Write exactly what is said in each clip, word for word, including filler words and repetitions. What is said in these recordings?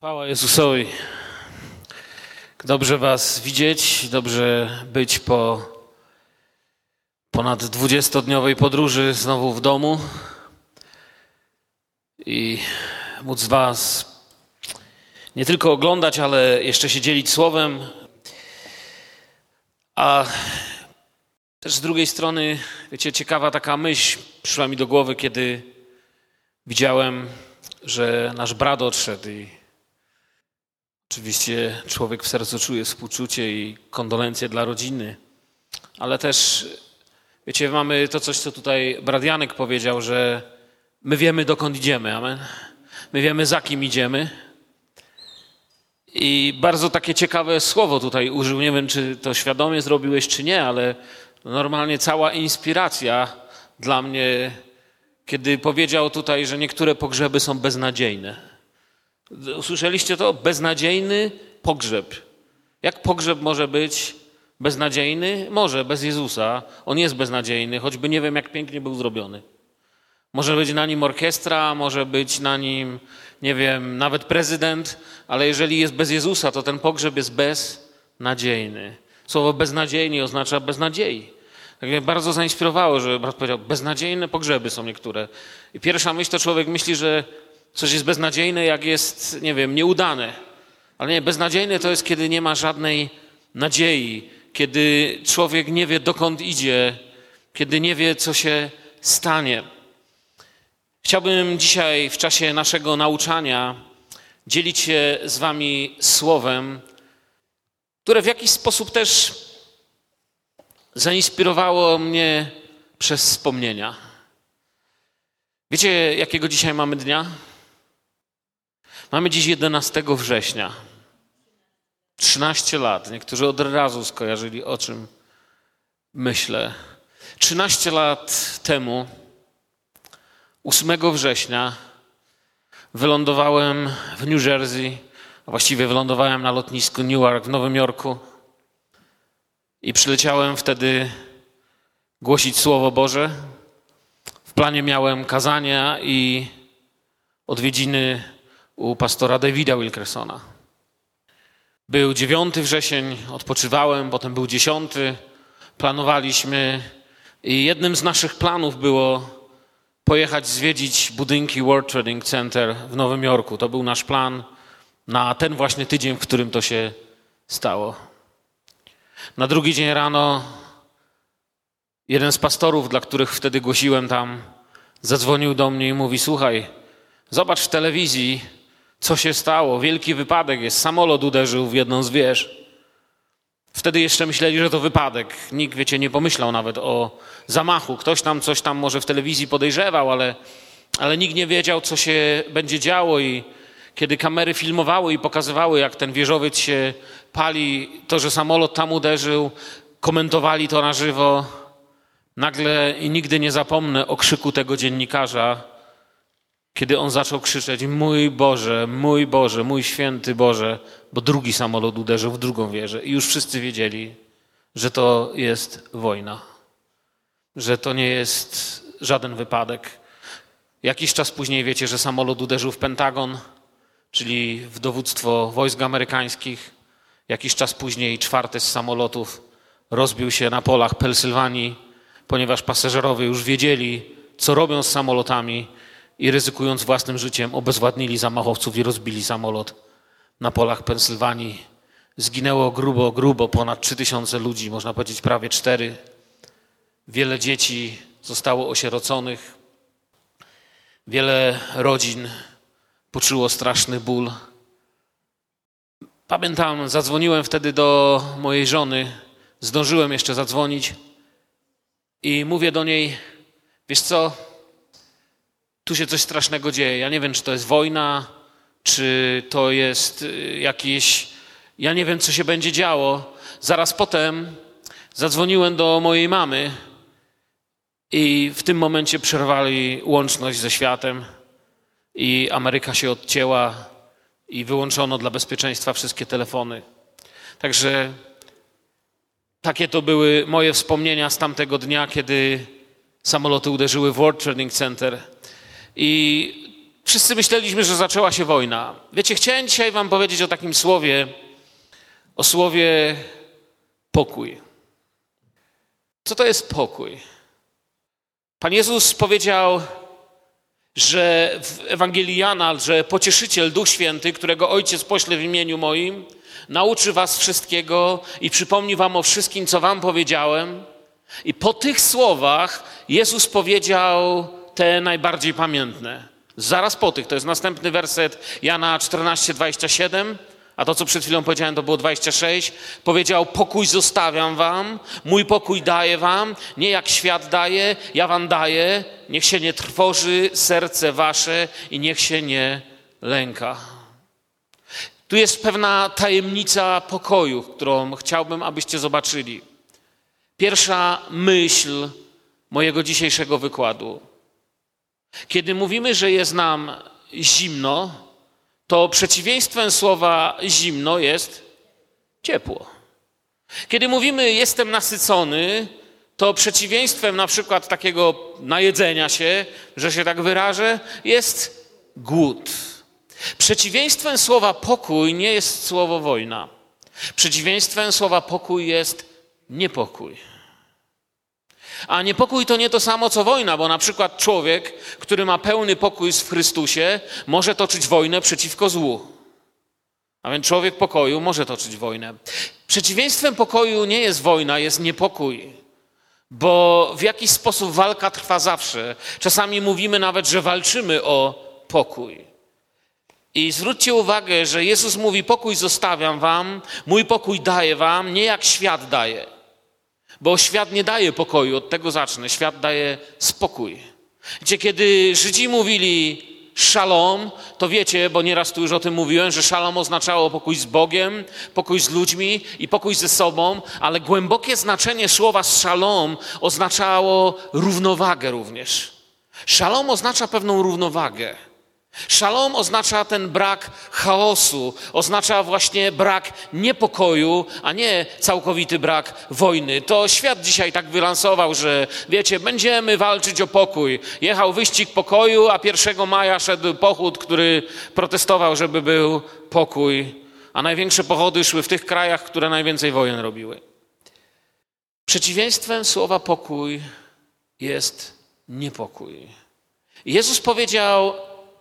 Chwała Jezusowi. Dobrze was widzieć, dobrze być po ponad dwudziestodniowej podróży znowu w domu i móc was nie tylko oglądać, ale jeszcze się dzielić słowem. A też z drugiej strony, wiecie, ciekawa taka myśl przyszła mi do głowy, kiedy widziałem, że nasz brat odszedł i oczywiście człowiek w sercu czuje współczucie i kondolencje dla rodziny, ale też, wiecie, mamy to coś, co tutaj brat Janek powiedział, że my wiemy, dokąd idziemy, amen. My wiemy, za kim idziemy. I bardzo takie ciekawe słowo tutaj użył, nie wiem, czy to świadomie zrobiłeś, czy nie, ale normalnie cała inspiracja dla mnie, kiedy powiedział tutaj, że niektóre pogrzeby są beznadziejne. Usłyszeliście to? Beznadziejny pogrzeb. Jak pogrzeb może być beznadziejny? Może, bez Jezusa. On jest beznadziejny, choćby nie wiem, jak pięknie był zrobiony. Może być na nim orkiestra, może być na nim, nie wiem, nawet prezydent, ale jeżeli jest bez Jezusa, to ten pogrzeb jest beznadziejny. Słowo beznadziejny oznacza bez nadziei. Tak mnie bardzo zainspirowało, że brat powiedział, beznadziejne pogrzeby są niektóre. I pierwsza myśl to człowiek myśli, że coś jest beznadziejne, jak jest, nie wiem, nieudane. Ale nie, beznadziejne to jest, kiedy nie ma żadnej nadziei, kiedy człowiek nie wie, dokąd idzie, kiedy nie wie, co się stanie. Chciałbym dzisiaj w czasie naszego nauczania dzielić się z wami słowem, które w jakiś sposób też zainspirowało mnie przez wspomnienia. Wiecie, jakiego dzisiaj mamy dnia? Mamy dziś jedenastego września. trzynaście lat. Niektórzy od razu skojarzyli, o czym myślę. trzynaście lat temu, ósmego września, wylądowałem w New Jersey, a właściwie wylądowałem na lotnisku Newark w Nowym Jorku i przyleciałem wtedy głosić Słowo Boże. W planie miałem kazania i odwiedziny u pastora Davida Wilkersona. Był dziewiąty wrzesień, odpoczywałem, potem był dziesiąty, planowaliśmy i jednym z naszych planów było pojechać zwiedzić budynki World Trading Center w Nowym Jorku. To był nasz plan na ten właśnie tydzień, w którym to się stało. Na drugi dzień rano jeden z pastorów, dla których wtedy głosiłem tam, zadzwonił do mnie i mówi, słuchaj, zobacz w telewizji, co się stało. Wielki wypadek jest. Samolot uderzył w jedną z wież. Wtedy jeszcze myśleli, że to wypadek. Nikt, wiecie, nie pomyślał nawet o zamachu. Ktoś tam coś tam może w telewizji podejrzewał, ale, ale nikt nie wiedział, co się będzie działo. I kiedy kamery filmowały i pokazywały, jak ten wieżowiec się pali, to, że samolot tam uderzył, komentowali to na żywo. Nagle i nigdy nie zapomnę okrzyku tego dziennikarza, kiedy on zaczął krzyczeć, mój Boże, mój Boże, mój święty Boże, bo drugi samolot uderzył w drugą wieżę. I już wszyscy wiedzieli, że to jest wojna, że to nie jest żaden wypadek. Jakiś czas później wiecie, że samolot uderzył w Pentagon, czyli w dowództwo wojsk amerykańskich. Jakiś czas później czwarty z samolotów rozbił się na polach Pensylwanii, ponieważ pasażerowie już wiedzieli, co robią z samolotami i ryzykując własnym życiem obezwładnili zamachowców i rozbili samolot na polach Pensylwanii. Zginęło grubo, grubo ponad trzy tysiące ludzi, można powiedzieć prawie cztery. Wiele dzieci zostało osieroconych. Wiele rodzin poczuło straszny ból. Pamiętam, zadzwoniłem wtedy do mojej żony, zdążyłem jeszcze zadzwonić i mówię do niej, wiesz co, tu się coś strasznego dzieje. Ja nie wiem, czy to jest wojna, czy to jest jakieś... Ja nie wiem, co się będzie działo. Zaraz potem zadzwoniłem do mojej mamy i w tym momencie przerwali łączność ze światem i Ameryka się odcięła i wyłączono dla bezpieczeństwa wszystkie telefony. Także takie to były moje wspomnienia z tamtego dnia, kiedy samoloty uderzyły w World Trading Center. I Wszyscy myśleliśmy, że zaczęła się wojna. Wiecie, chciałem dzisiaj wam powiedzieć o takim słowie, o słowie pokój. Co to jest pokój? Pan Jezus powiedział, że w Ewangelii Jana, że Pocieszyciel, Duch Święty, którego Ojciec pośle w imieniu moim, nauczy was wszystkiego i przypomni wam o wszystkim, co wam powiedziałem. I po tych słowach Jezus powiedział te najbardziej pamiętne. Zaraz po tych, to jest następny werset Jana czternaście, dwadzieścia siedem, a to, co przed chwilą powiedziałem, to było dwadzieścia sześć. Powiedział, pokój zostawiam wam, mój pokój daję wam, nie jak świat daje, ja wam daję. Niech się nie trwoży serce wasze i niech się nie lęka. Tu jest pewna tajemnica pokoju, którą chciałbym, abyście zobaczyli. Pierwsza myśl mojego dzisiejszego wykładu. Kiedy mówimy, że jest nam zimno, to przeciwieństwem słowa zimno jest ciepło. Kiedy mówimy jestem nasycony, to przeciwieństwem na przykład takiego najedzenia się, że się tak wyrażę, jest głód. Przeciwieństwem słowa pokój nie jest słowo wojna. Przeciwieństwem słowa pokój jest niepokój. A niepokój to nie to samo co wojna, bo na przykład człowiek, który ma pełny pokój w Chrystusie, może toczyć wojnę przeciwko złu. A więc człowiek pokoju może toczyć wojnę. Przeciwieństwem pokoju nie jest wojna, jest niepokój. Bo w jakiś sposób walka trwa zawsze. Czasami mówimy nawet, że walczymy o pokój. I zwróćcie uwagę, że Jezus mówi, pokój zostawiam wam, mój pokój daję wam, nie jak świat daje. Bo świat nie daje pokoju, od tego zacznę. Świat daje spokój. Wiecie, kiedy Żydzi mówili szalom, to wiecie, bo nieraz tu już o tym mówiłem, że szalom oznaczało pokój z Bogiem, pokój z ludźmi i pokój ze sobą, ale głębokie znaczenie słowa szalom oznaczało równowagę również. Szalom oznacza pewną równowagę. Szalom oznacza ten brak chaosu, oznacza właśnie brak niepokoju, a nie całkowity brak wojny. To świat dzisiaj tak wylansował, że wiecie, będziemy walczyć o pokój. Jechał wyścig pokoju, a pierwszego maja szedł pochód, który protestował, żeby był pokój. A największe pochody szły w tych krajach, które najwięcej wojen robiły. Przeciwieństwem słowa pokój jest niepokój. Jezus powiedział,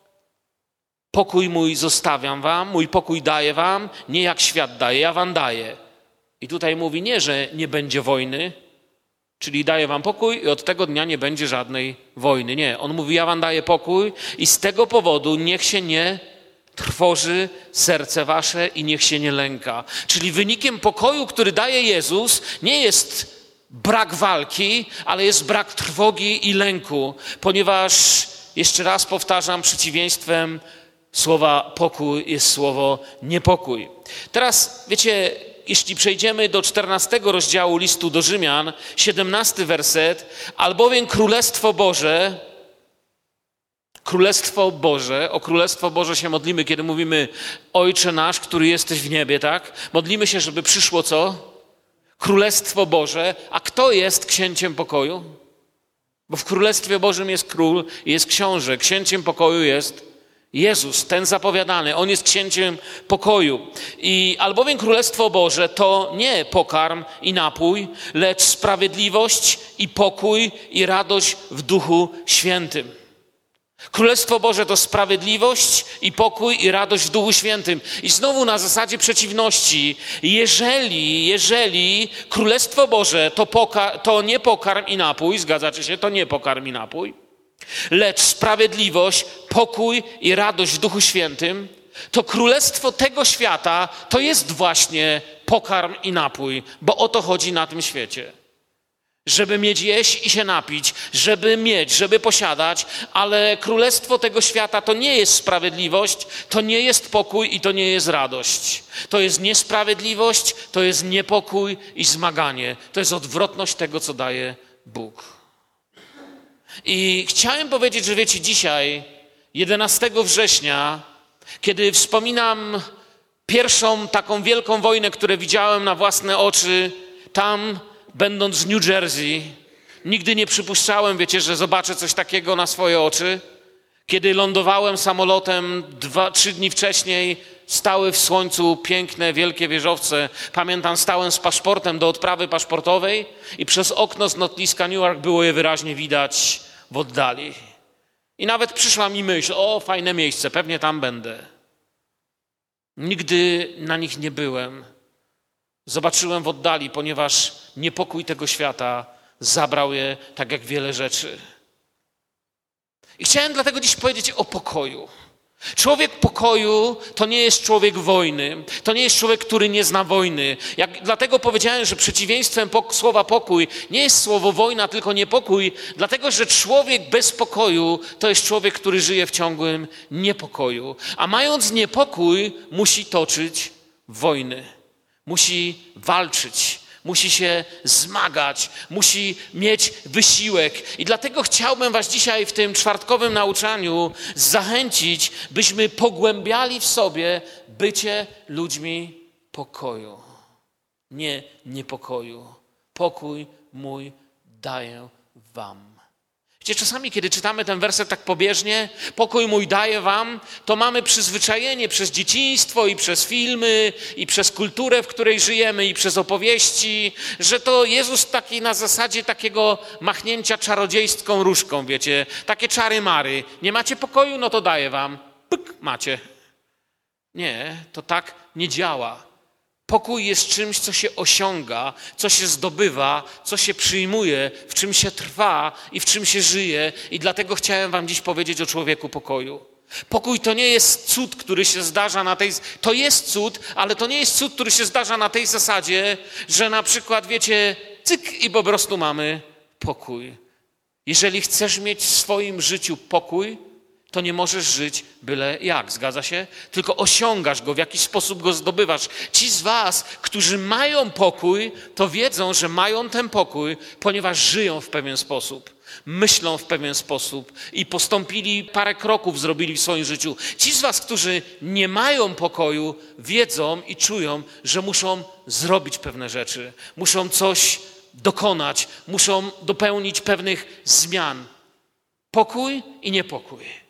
pokój mój zostawiam wam, mój pokój daję wam, nie jak świat daje, ja wam daję. I tutaj mówi nie, że nie będzie wojny, czyli daję wam pokój i od tego dnia nie będzie żadnej wojny. Nie, on mówi, ja wam daję pokój i z tego powodu niech się nie trwoży serce wasze i niech się nie lęka. Czyli wynikiem pokoju, który daje Jezus, nie jest brak walki, ale jest brak trwogi i lęku, ponieważ, jeszcze raz powtarzam, przeciwieństwem słowa pokój jest słowo niepokój. Teraz, wiecie, jeśli przejdziemy do czternastego rozdziału listu do Rzymian, siedemnasty werset, albowiem Królestwo Boże, Królestwo Boże, o Królestwo Boże się modlimy, kiedy mówimy Ojcze nasz, który jesteś w niebie, tak? Modlimy się, żeby przyszło co? Królestwo Boże. A kto jest księciem pokoju? Bo w Królestwie Bożym jest król i jest książę. Księciem pokoju jest Jezus, ten zapowiadany. On jest księciem pokoju. I albowiem Królestwo Boże to nie pokarm i napój, lecz sprawiedliwość i pokój i radość w Duchu Świętym. Królestwo Boże to sprawiedliwość i pokój i radość w Duchu Świętym. I znowu na zasadzie przeciwności. Jeżeli, jeżeli Królestwo Boże to, poka- to nie pokarm i napój, zgadzacie się, to nie pokarm i napój, lecz sprawiedliwość, pokój i radość w Duchu Świętym, to królestwo tego świata to jest właśnie pokarm i napój, bo o to chodzi na tym świecie. Żeby mieć jeść i się napić, żeby mieć, żeby posiadać, ale królestwo tego świata to nie jest sprawiedliwość, to nie jest pokój i to nie jest radość. To jest niesprawiedliwość, to jest niepokój i zmaganie. To jest odwrotność tego, co daje Bóg. I chciałem powiedzieć, że wiecie, dzisiaj, jedenastego września, kiedy wspominam pierwszą taką wielką wojnę, którą widziałem na własne oczy, tam będąc w New Jersey, nigdy nie przypuszczałem, wiecie, że zobaczę coś takiego na swoje oczy. Kiedy lądowałem samolotem dwa, trzy dni wcześniej, stały w słońcu piękne, wielkie wieżowce. Pamiętam, stałem z paszportem do odprawy paszportowej i przez okno z lotniska Newark było je wyraźnie widać w oddali. I nawet przyszła mi myśl, o, fajne miejsce, pewnie tam będę. Nigdy na nich nie byłem. Zobaczyłem w oddali, ponieważ niepokój tego świata zabrał je tak jak wiele rzeczy. I chciałem dlatego dziś powiedzieć o pokoju. Człowiek pokoju to nie jest człowiek wojny. To nie jest człowiek, który nie zna wojny. Jak, dlatego powiedziałem, że przeciwieństwem pok- słowa pokój nie jest słowo wojna, tylko niepokój. Dlatego, że człowiek bez pokoju to jest człowiek, który żyje w ciągłym niepokoju. A mając niepokój, musi toczyć wojny. Musi walczyć. Musi się zmagać, musi mieć wysiłek. I dlatego chciałbym was dzisiaj w tym czwartkowym nauczaniu zachęcić, byśmy pogłębiali w sobie bycie ludźmi pokoju. Nie niepokoju. Pokój mój daję wam. Wiecie, czasami, kiedy czytamy ten werset tak pobieżnie, pokój mój daję wam, to mamy przyzwyczajenie przez dzieciństwo i przez filmy, i przez kulturę, w której żyjemy, i przez opowieści, że to Jezus taki na zasadzie takiego machnięcia czarodziejską różdżką, wiecie, takie czary-mary. Nie macie pokoju? No to daję wam. Pyk, macie. Nie, to tak nie działa. Pokój jest czymś, co się osiąga, co się zdobywa, co się przyjmuje, w czym się trwa i w czym się żyje. I dlatego chciałem wam dziś powiedzieć o człowieku pokoju. Pokój to nie jest cud, który się zdarza na tej... To jest cud, ale to nie jest cud, który się zdarza na tej zasadzie, że na przykład, wiecie, cyk i po prostu mamy pokój. Jeżeli chcesz mieć w swoim życiu pokój, to nie możesz żyć byle jak, zgadza się? Tylko osiągasz go, w jakiś sposób go zdobywasz. Ci z was, którzy mają pokój, to wiedzą, że mają ten pokój, ponieważ żyją w pewien sposób, myślą w pewien sposób i postąpili, parę kroków zrobili w swoim życiu. Ci z was, którzy nie mają pokoju, wiedzą i czują, że muszą zrobić pewne rzeczy, muszą coś dokonać, muszą dopełnić pewnych zmian. Pokój i niepokój.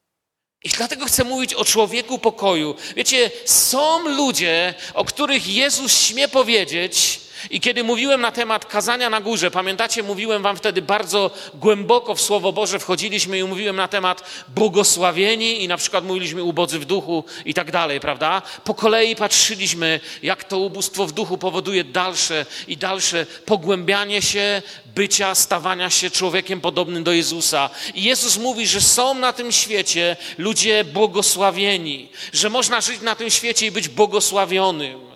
I dlatego chcę mówić o człowieku pokoju. Wiecie, są ludzie, o których Jezus śmie powiedzieć, i kiedy mówiłem na temat kazania na górze, pamiętacie, mówiłem wam wtedy bardzo głęboko w Słowo Boże wchodziliśmy i mówiłem na temat błogosławieni i na przykład mówiliśmy ubodzy w duchu i tak dalej, prawda? Po kolei patrzyliśmy, jak to ubóstwo w duchu powoduje dalsze i dalsze pogłębianie się, bycia, stawania się człowiekiem podobnym do Jezusa. I Jezus mówi, że są na tym świecie ludzie błogosławieni, że można żyć na tym świecie i być błogosławionym.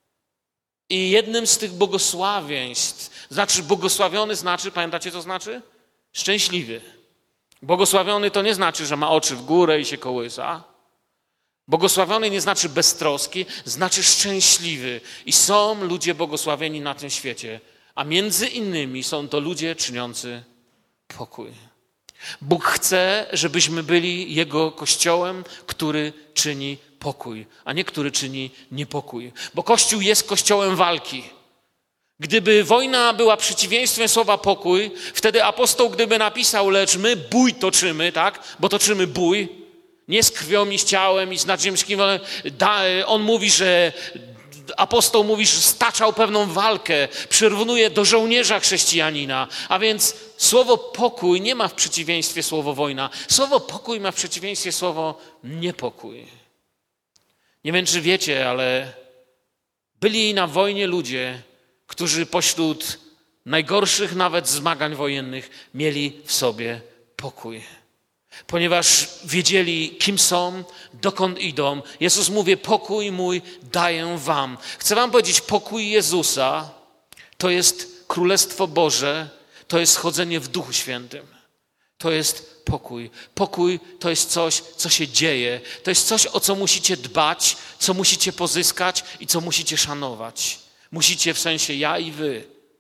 I jednym z tych błogosławieństw, znaczy błogosławiony znaczy, pamiętacie co znaczy? Szczęśliwy. Błogosławiony to nie znaczy, że ma oczy w górę i się kołysa. Błogosławiony nie znaczy beztroski, znaczy szczęśliwy. I są ludzie błogosławieni na tym świecie, a między innymi są to ludzie czyniący pokój. Bóg chce, żebyśmy byli Jego Kościołem, który czyni pokój, a nie który czyni niepokój. Bo Kościół jest kościołem walki. Gdyby wojna była przeciwieństwem słowa pokój, wtedy apostoł gdyby napisał, lecz my bój toczymy, tak? Bo toczymy bój, nie z krwią i z ciałem i z nadziemskim. On mówi, że apostoł mówi, że staczał pewną walkę, przyrównuje do żołnierza chrześcijanina. A więc słowo pokój nie ma w przeciwieństwie słowo wojna. Słowo pokój ma w przeciwieństwie słowo niepokój. Nie wiem, czy wiecie, ale byli na wojnie ludzie, którzy pośród najgorszych nawet zmagań wojennych mieli w sobie pokój. Ponieważ wiedzieli, kim są, dokąd idą. Jezus mówi, pokój mój daję wam. Chcę wam powiedzieć, pokój Jezusa to jest Królestwo Boże, to jest chodzenie w Duchu Świętym. To jest pokój. Pokój to jest coś, co się dzieje. To jest coś, o co musicie dbać, co musicie pozyskać i co musicie szanować. Musicie w sensie ja i wy.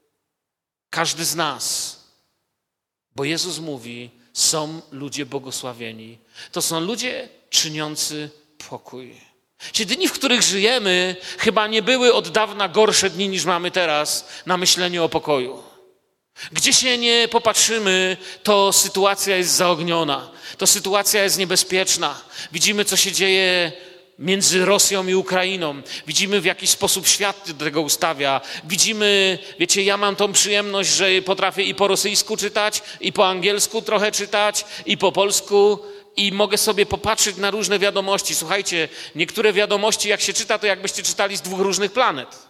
Każdy z nas. Bo Jezus mówi, są ludzie błogosławieni. To są ludzie czyniący pokój. Ci dni, w których żyjemy, chyba nie były od dawna gorsze dni niż mamy teraz na myśleniu o pokoju. Gdzie się nie popatrzymy, to sytuacja jest zaogniona, to sytuacja jest niebezpieczna. Widzimy, co się dzieje między Rosją i Ukrainą. Widzimy, w jaki sposób świat do tego ustawia. Widzimy, wiecie, ja mam tą przyjemność, że potrafię i po rosyjsku czytać, i po angielsku trochę czytać, i po polsku, i mogę sobie popatrzeć na różne wiadomości. Słuchajcie, niektóre wiadomości, jak się czyta, to jakbyście czytali z dwóch różnych planet.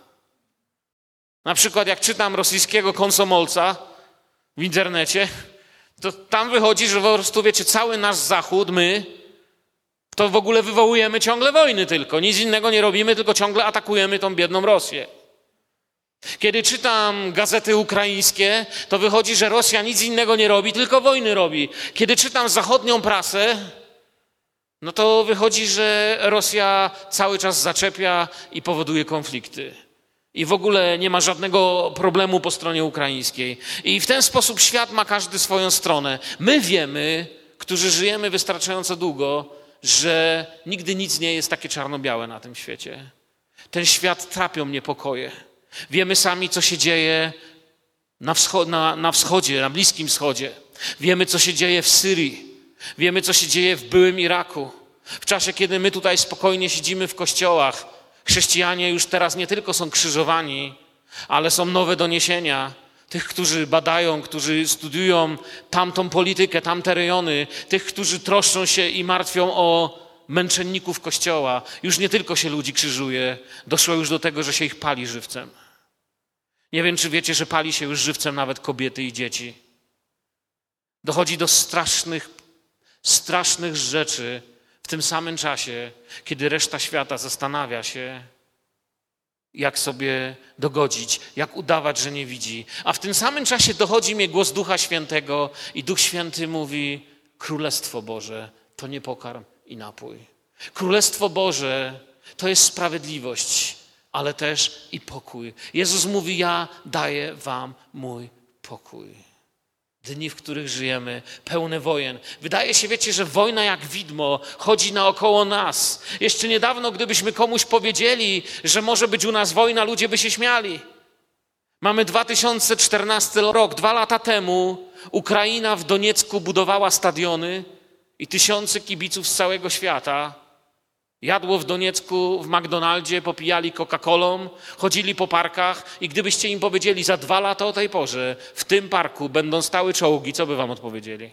Na przykład jak czytam rosyjskiego komsomolca w internecie, to tam wychodzi, że po prostu, wiecie, cały nasz Zachód, my, to w ogóle wywołujemy ciągle wojny tylko. Nic innego nie robimy, tylko ciągle atakujemy tą biedną Rosję. Kiedy czytam gazety ukraińskie, to wychodzi, że Rosja nic innego nie robi, tylko wojny robi. Kiedy czytam zachodnią prasę, no to wychodzi, że Rosja cały czas zaczepia i powoduje konflikty. I w ogóle nie ma żadnego problemu po stronie ukraińskiej. I w ten sposób świat ma każdy swoją stronę. My wiemy, którzy żyjemy wystarczająco długo, że nigdy nic nie jest takie czarno-białe na tym świecie. Ten świat trapią niepokoje. Wiemy sami, co się dzieje na, wscho- na, na wschodzie, na Bliskim Wschodzie. Wiemy, co się dzieje w Syrii. Wiemy, co się dzieje w byłym Iraku. W czasie, kiedy my tutaj spokojnie siedzimy w kościołach, chrześcijanie już teraz nie tylko są krzyżowani, ale są nowe doniesienia tych, którzy badają, którzy studiują tamtą politykę, tamte rejony, tych, którzy troszczą się i martwią o męczenników Kościoła. Już nie tylko się ludzi krzyżuje, doszło już do tego, że się ich pali żywcem. Nie wiem, czy wiecie, że pali się już żywcem nawet kobiety i dzieci. Dochodzi do strasznych, strasznych rzeczy w tym samym czasie, kiedy reszta świata zastanawia się, jak sobie dogodzić, jak udawać, że nie widzi. A w tym samym czasie dochodzi mnie głos Ducha Świętego i Duch Święty mówi: Królestwo Boże to nie pokarm i napój. Królestwo Boże to jest sprawiedliwość, ale też i pokój. Jezus mówi: ja daję wam mój pokój. Dni, w których żyjemy, pełne wojen. Wydaje się, wiecie, że wojna jak widmo chodzi naokoło nas. Jeszcze niedawno, gdybyśmy komuś powiedzieli, że może być u nas wojna, ludzie by się śmiali. Mamy dwa tysiące czternasty rok, dwa lata temu Ukraina w Doniecku budowała stadiony i tysiące kibiców z całego świata jadło w Doniecku w McDonaldzie, popijali Coca-Colą, chodzili po parkach i gdybyście im powiedzieli za dwa lata o tej porze w tym parku będą stały czołgi, co by wam odpowiedzieli?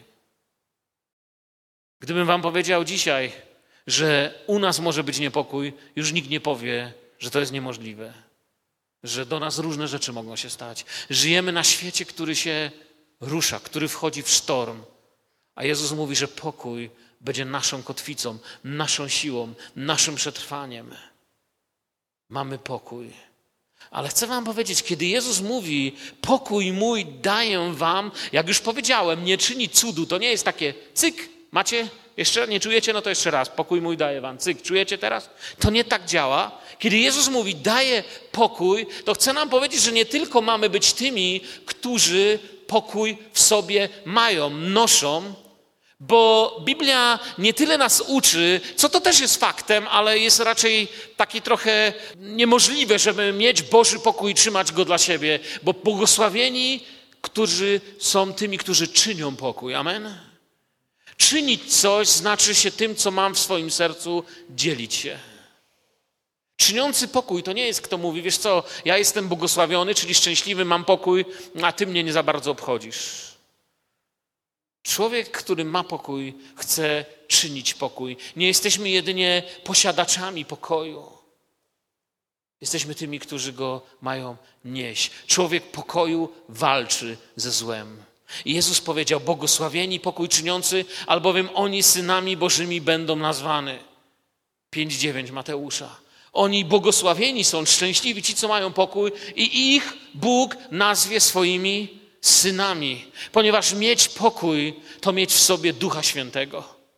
Gdybym wam powiedział dzisiaj, że u nas może być niepokój, już nikt nie powie, że to jest niemożliwe, że do nas różne rzeczy mogą się stać. Żyjemy na świecie, który się rusza, który wchodzi w sztorm, a Jezus mówi, że pokój będzie naszą kotwicą, naszą siłą, naszym przetrwaniem. Mamy pokój. Ale chcę wam powiedzieć, kiedy Jezus mówi: pokój mój daję wam, jak już powiedziałem, nie czyni cudu, to nie jest takie cyk, macie? Jeszcze nie czujecie? No to jeszcze raz, pokój mój daję wam, cyk, czujecie teraz? To nie tak działa. Kiedy Jezus mówi: daję pokój, to chce nam powiedzieć, że nie tylko mamy być tymi, którzy pokój w sobie mają, noszą, bo Biblia nie tyle nas uczy, co to też jest faktem, ale jest raczej taki trochę niemożliwe, żeby mieć Boży pokój i trzymać go dla siebie, bo błogosławieni, którzy są tymi, którzy czynią pokój. Amen? Czynić coś znaczy się tym, co mam w swoim sercu, dzielić się. Czyniący pokój to nie jest, kto mówi: wiesz co, ja jestem błogosławiony, czyli szczęśliwy, mam pokój, a ty mnie nie za bardzo obchodzisz. Człowiek, który ma pokój, chce czynić pokój. Nie jesteśmy jedynie posiadaczami pokoju. Jesteśmy tymi, którzy go mają nieść. Człowiek pokoju walczy ze złem. I Jezus powiedział: błogosławieni pokój czyniący, albowiem oni synami Bożymi będą nazwani. pięć dziewięć Mateusza. Oni błogosławieni są, szczęśliwi ci, co mają pokój i ich Bóg nazwie swoimi synami, ponieważ mieć pokój to mieć w sobie Ducha Świętego.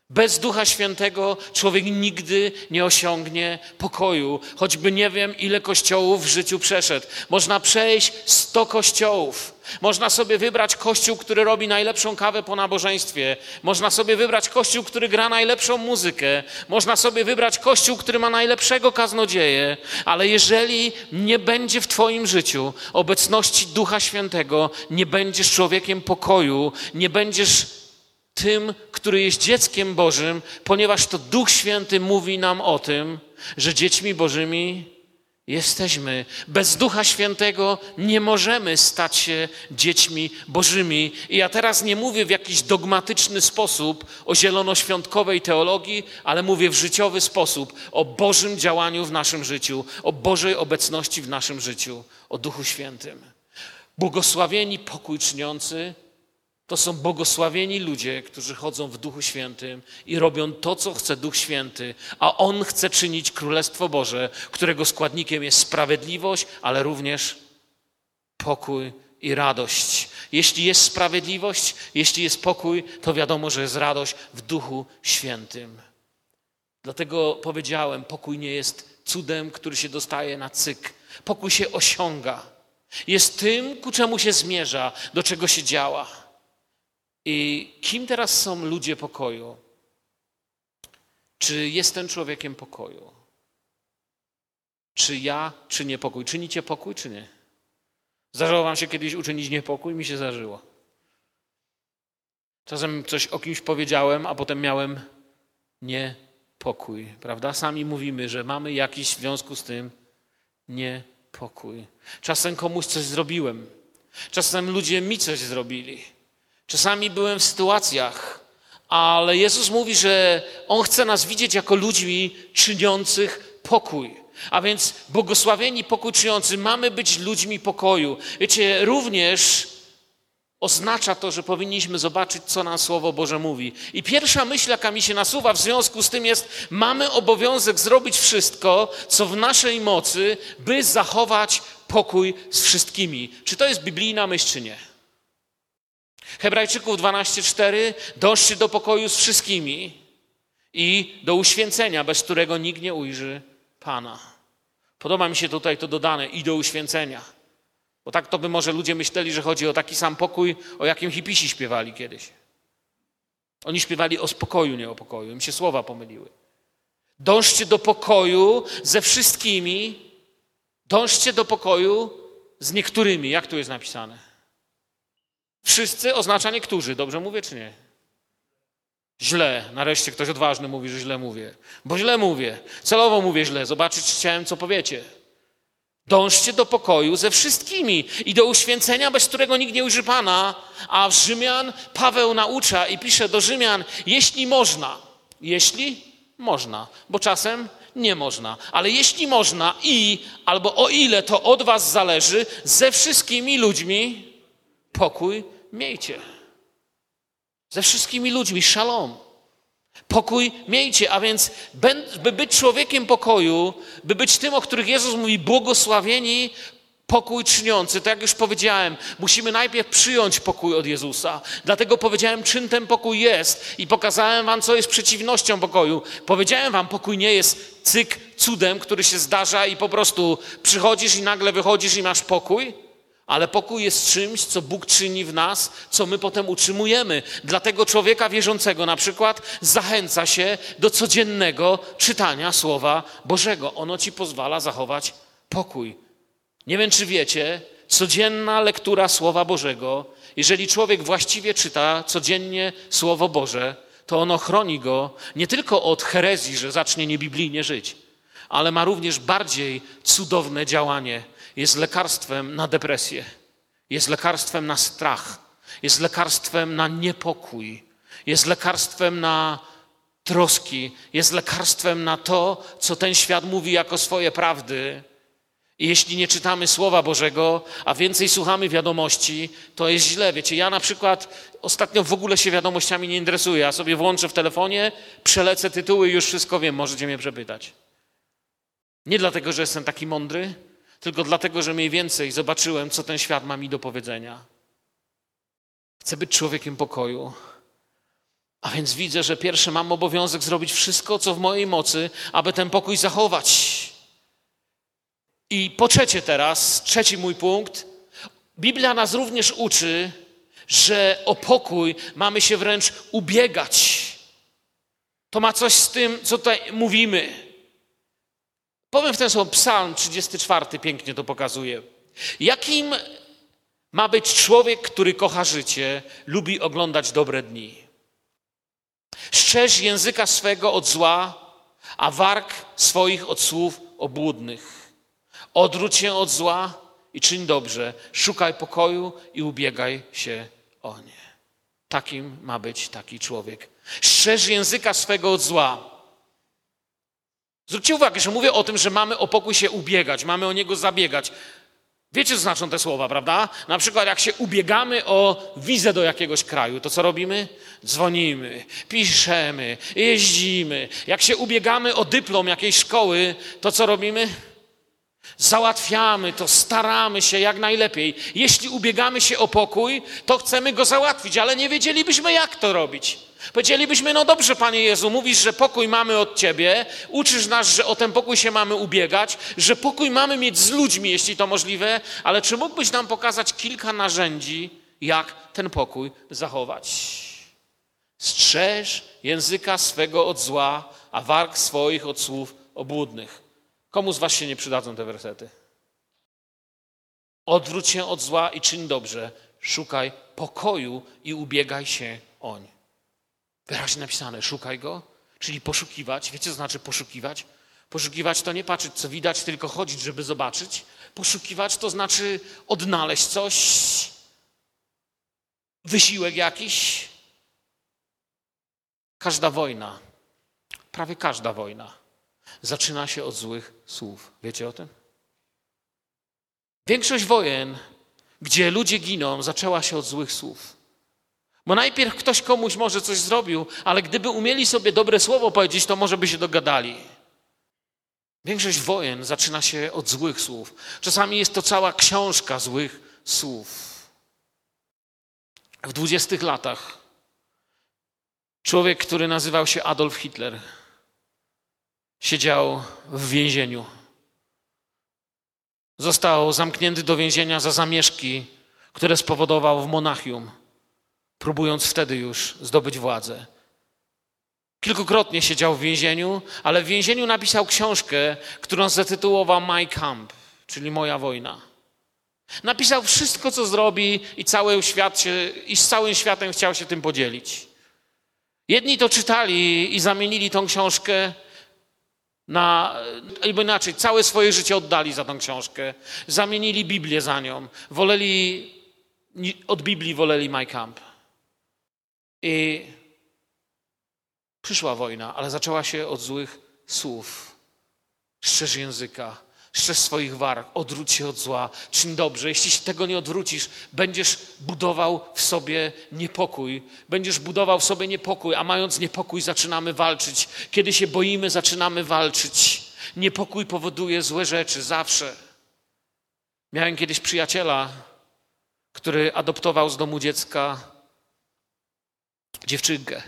Bez Ducha Świętego człowiek nigdy nie osiągnie pokoju. Choćby nie wiem, ile kościołów w życiu przeszedł. Można przejść sto kościołów. Można sobie wybrać kościół, który robi najlepszą kawę po nabożeństwie. Można sobie wybrać kościół, który gra najlepszą muzykę. Można sobie wybrać kościół, który ma najlepszego kaznodzieję. Ale jeżeli nie będzie w twoim życiu obecności Ducha Świętego, nie będziesz człowiekiem pokoju, nie będziesz tym, który jest dzieckiem Bożym, ponieważ to Duch Święty mówi nam o tym, że dziećmi Bożymi jesteśmy. Bez Ducha Świętego nie możemy stać się dziećmi Bożymi. I ja teraz nie mówię w jakiś dogmatyczny sposób o zielonoświątkowej teologii, ale mówię w życiowy sposób o Bożym działaniu w naszym życiu, o Bożej obecności w naszym życiu, o Duchu Świętym. Błogosławieni pokój czyniący to są błogosławieni ludzie, którzy chodzą w Duchu Świętym i robią to, co chce Duch Święty, a On chce czynić Królestwo Boże, którego składnikiem jest sprawiedliwość, ale również pokój i radość. Jeśli jest sprawiedliwość, jeśli jest pokój, to wiadomo, że jest radość w Duchu Świętym. Dlatego powiedziałem, pokój nie jest cudem, który się dostaje na cyk. Pokój się osiąga. Jest tym, ku czemu się zmierza, do czego się działa. I kim teraz są ludzie pokoju? Czy jestem człowiekiem pokoju? Czy ja, czy niepokój? Czynicie pokój, czy nie? Zdarzyło wam się kiedyś uczynić niepokój? Mi się zdarzyło. Czasem coś o kimś powiedziałem, a potem miałem niepokój, prawda? Sami mówimy, że mamy jakiś w związku z tym niepokój. Czasem komuś coś zrobiłem. Czasem ludzie mi coś zrobili. Czasami byłem w sytuacjach, ale Jezus mówi, że On chce nas widzieć jako ludźmi czyniących pokój. A więc błogosławieni pokój czyniący, mamy być ludźmi pokoju. Wiecie, również oznacza to, że powinniśmy zobaczyć, co nam Słowo Boże mówi. I pierwsza myśl, jaka mi się nasuwa w związku z tym jest, mamy obowiązek zrobić wszystko, co w naszej mocy, by zachować pokój z wszystkimi. Czy to jest biblijna myśl, czy nie? Hebrajczyków dwanaście cztery, dążcie do pokoju z wszystkimi i do uświęcenia, bez którego nikt nie ujrzy Pana. Podoba mi się tutaj to dodane, i do uświęcenia. Bo tak to by może ludzie myśleli, że chodzi o taki sam pokój, o jakim hipisi śpiewali kiedyś. Oni śpiewali o spokoju, nie o pokoju. Im się słowa pomyliły. Dążcie do pokoju ze wszystkimi, dążcie do pokoju z niektórymi. Jak tu jest napisane? Wszyscy oznacza niektórzy. Dobrze mówię, czy nie? Źle. Nareszcie ktoś odważny mówi, że źle mówię. Bo źle mówię. Celowo mówię źle. Zobaczyć chciałem, co powiecie. Dążcie do pokoju ze wszystkimi i do uświęcenia, bez którego nikt nie ujrzy Pana. A w Rzymian Paweł naucza i pisze do Rzymian, jeśli można. Jeśli można. Bo czasem nie można. Ale jeśli można i albo o ile to od was zależy, ze wszystkimi ludźmi pokój miejcie. Ze wszystkimi ludźmi, szalom. Pokój miejcie, a więc by być człowiekiem pokoju, by być tym, o których Jezus mówi, błogosławieni pokój czyniący, to jak już powiedziałem, musimy najpierw przyjąć pokój od Jezusa. Dlatego powiedziałem, czym ten pokój jest i pokazałem wam, co jest przeciwnością pokoju. Powiedziałem wam, pokój nie jest cyk cudem, który się zdarza i po prostu przychodzisz i nagle wychodzisz i masz pokój. Ale pokój jest czymś, co Bóg czyni w nas, co my potem utrzymujemy. Dlatego człowieka wierzącego na przykład zachęca się do codziennego czytania Słowa Bożego. Ono ci pozwala zachować pokój. Nie wiem, czy wiecie, codzienna lektura Słowa Bożego, jeżeli człowiek właściwie czyta codziennie Słowo Boże, to ono chroni go nie tylko od herezji, że zacznie niebiblijnie żyć, ale ma również bardziej cudowne działanie. Jest lekarstwem na depresję, jest lekarstwem na strach, jest lekarstwem na niepokój, jest lekarstwem na troski, jest lekarstwem na to, co ten świat mówi jako swoje prawdy. I jeśli nie czytamy Słowa Bożego, a więcej słuchamy wiadomości, to jest źle. Wiecie, ja na przykład ostatnio w ogóle się wiadomościami nie interesuję. Ja sobie włączę w telefonie, przelecę tytuły i już wszystko wiem, możecie mnie przepytać. Nie dlatego, że jestem taki mądry, tylko dlatego, że mniej więcej zobaczyłem, co ten świat ma mi do powiedzenia. Chcę być człowiekiem pokoju. A więc widzę, że pierwsze mam obowiązek zrobić wszystko, co w mojej mocy, aby ten pokój zachować. I po trzecie teraz, trzeci mój punkt. Biblia nas również uczy, że o pokój mamy się wręcz ubiegać. To ma coś z tym, co tutaj mówimy. Powiem w ten sposób, Psalm trzydziesty czwarty pięknie to pokazuje. Jakim ma być człowiek, który kocha życie, lubi oglądać dobre dni? Strzeż języka swego od zła, a warg swoich od słów obłudnych. Odwróć się od zła i czyń dobrze. Szukaj pokoju i ubiegaj się o nie. Takim ma być taki człowiek. Strzeż języka swego od zła. Zwróćcie uwagę, że mówię o tym, że mamy o pokój się ubiegać, mamy o niego zabiegać. Wiecie, co znaczą te słowa, prawda? Na przykład jak się ubiegamy o wizę do jakiegoś kraju, to co robimy? Dzwonimy, piszemy, jeździmy. Jak się ubiegamy o dyplom jakiejś szkoły, to co robimy? Załatwiamy to, staramy się jak najlepiej. Jeśli ubiegamy się o pokój, to chcemy go załatwić, ale nie wiedzielibyśmy, jak to robić. Powiedzielibyśmy, no dobrze, Panie Jezu, mówisz, że pokój mamy od Ciebie, uczysz nas, że o ten pokój się mamy ubiegać, że pokój mamy mieć z ludźmi, jeśli to możliwe, ale czy mógłbyś nam pokazać kilka narzędzi, jak ten pokój zachować? Strzeż języka swego od zła, a warg swoich od słów obłudnych. Komu z was się nie przydadzą te wersety? Odwróć się od zła i czyń dobrze. Szukaj pokoju i ubiegaj się oń. Wyraźnie napisane, szukaj go, czyli poszukiwać. Wiecie, co znaczy poszukiwać? Poszukiwać to nie patrzeć, co widać, tylko chodzić, żeby zobaczyć. Poszukiwać to znaczy odnaleźć coś, wysiłek jakiś. Każda wojna, prawie każda wojna zaczyna się od złych słów. Wiecie o tym? Większość wojen, gdzie ludzie giną, zaczęła się od złych słów. Bo najpierw ktoś komuś może coś zrobił, ale gdyby umieli sobie dobre słowo powiedzieć, to może by się dogadali. Większość wojen zaczyna się od złych słów. Czasami jest to cała książka złych słów. W dwudziestych latach człowiek, który nazywał się Adolf Hitler, siedział w więzieniu. Został zamknięty do więzienia za zamieszki, które spowodował w Monachium, próbując wtedy już zdobyć władzę. Kilkukrotnie siedział w więzieniu, ale w więzieniu napisał książkę, którą zatytułował Mein Kampf, czyli Moja wojna. Napisał wszystko, co zrobi i cały świat się, i z całym światem chciał się tym podzielić. Jedni to czytali i zamienili tą książkę na, albo inaczej, całe swoje życie oddali za tą książkę. Zamienili Biblię za nią. Woleli, od Biblii woleli Mein Kampf. I przyszła wojna, ale zaczęła się od złych słów. Strzeż języka, strzeż swoich warg, odwróć się od zła, czyń dobrze. Jeśli się tego nie odwrócisz, będziesz budował w sobie niepokój. Będziesz budował w sobie niepokój, a mając niepokój zaczynamy walczyć. Kiedy się boimy, zaczynamy walczyć. Niepokój powoduje złe rzeczy, zawsze. Miałem kiedyś przyjaciela, który adoptował z domu dziecka dziewczynkę.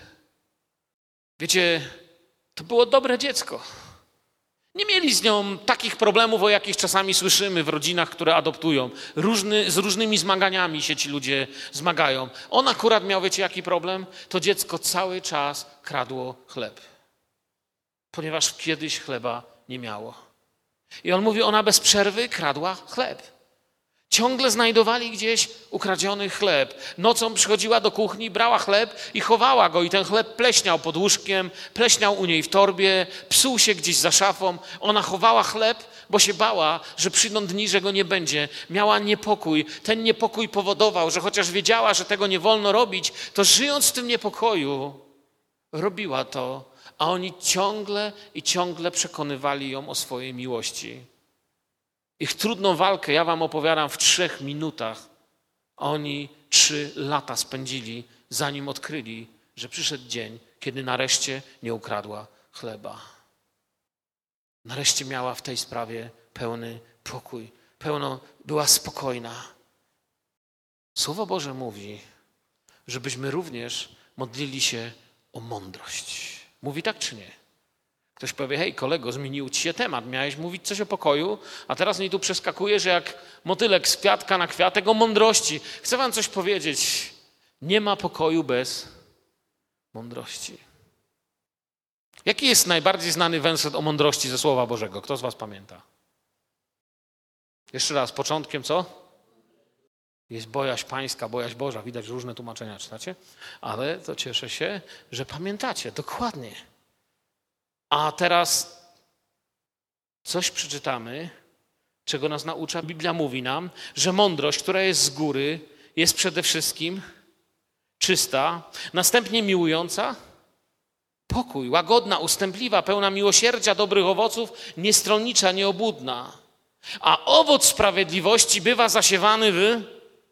Wiecie, to było dobre dziecko. Nie mieli z nią takich problemów, o jakich czasami słyszymy w rodzinach, które adoptują. Różny, z różnymi zmaganiami się ci ludzie zmagają. On akurat miał, wiecie, jaki problem? To dziecko cały czas kradło chleb. Ponieważ kiedyś chleba nie miało. I on mówi, ona bez przerwy kradła chleb. Ciągle znajdowali gdzieś ukradziony chleb. Nocą przychodziła do kuchni, brała chleb i chowała go. I ten chleb pleśniał pod łóżkiem, pleśniał u niej w torbie, psuł się gdzieś za szafą. Ona chowała chleb, bo się bała, że przyjdą dni, że go nie będzie. Miała niepokój. Ten niepokój powodował, że chociaż wiedziała, że tego nie wolno robić, to żyjąc w tym niepokoju, robiła to. A oni ciągle i ciągle przekonywali ją o swojej miłości. Ich trudną walkę ja wam opowiadam w trzech minutach. Oni trzy lata spędzili, zanim odkryli, że przyszedł dzień, kiedy nareszcie nie ukradła chleba. Nareszcie miała w tej sprawie pełny pokój. Pełno była spokojna. Słowo Boże mówi, żebyśmy również modlili się o mądrość. Mówi tak czy nie? Ktoś powie, hej kolego, zmienił ci się temat, miałeś mówić coś o pokoju, a teraz mi tu przeskakujesz jak motylek z kwiatka na kwiatek o mądrości. Chcę wam coś powiedzieć. Nie ma pokoju bez mądrości. Jaki jest najbardziej znany werset o mądrości ze Słowa Bożego? Kto z was pamięta? Jeszcze raz, początkiem co? Jest bojaźń pańska, bojaźń Boża. Widać, że różne tłumaczenia czytacie, ale to cieszę się, że pamiętacie dokładnie. A teraz coś przeczytamy, czego nas naucza. Biblia mówi nam, że mądrość, która jest z góry, jest przede wszystkim czysta, następnie miłująca, pokój, łagodna, ustępliwa, pełna miłosierdzia, dobrych owoców, niestronnicza, nieobłudna. A owoc sprawiedliwości bywa zasiewany w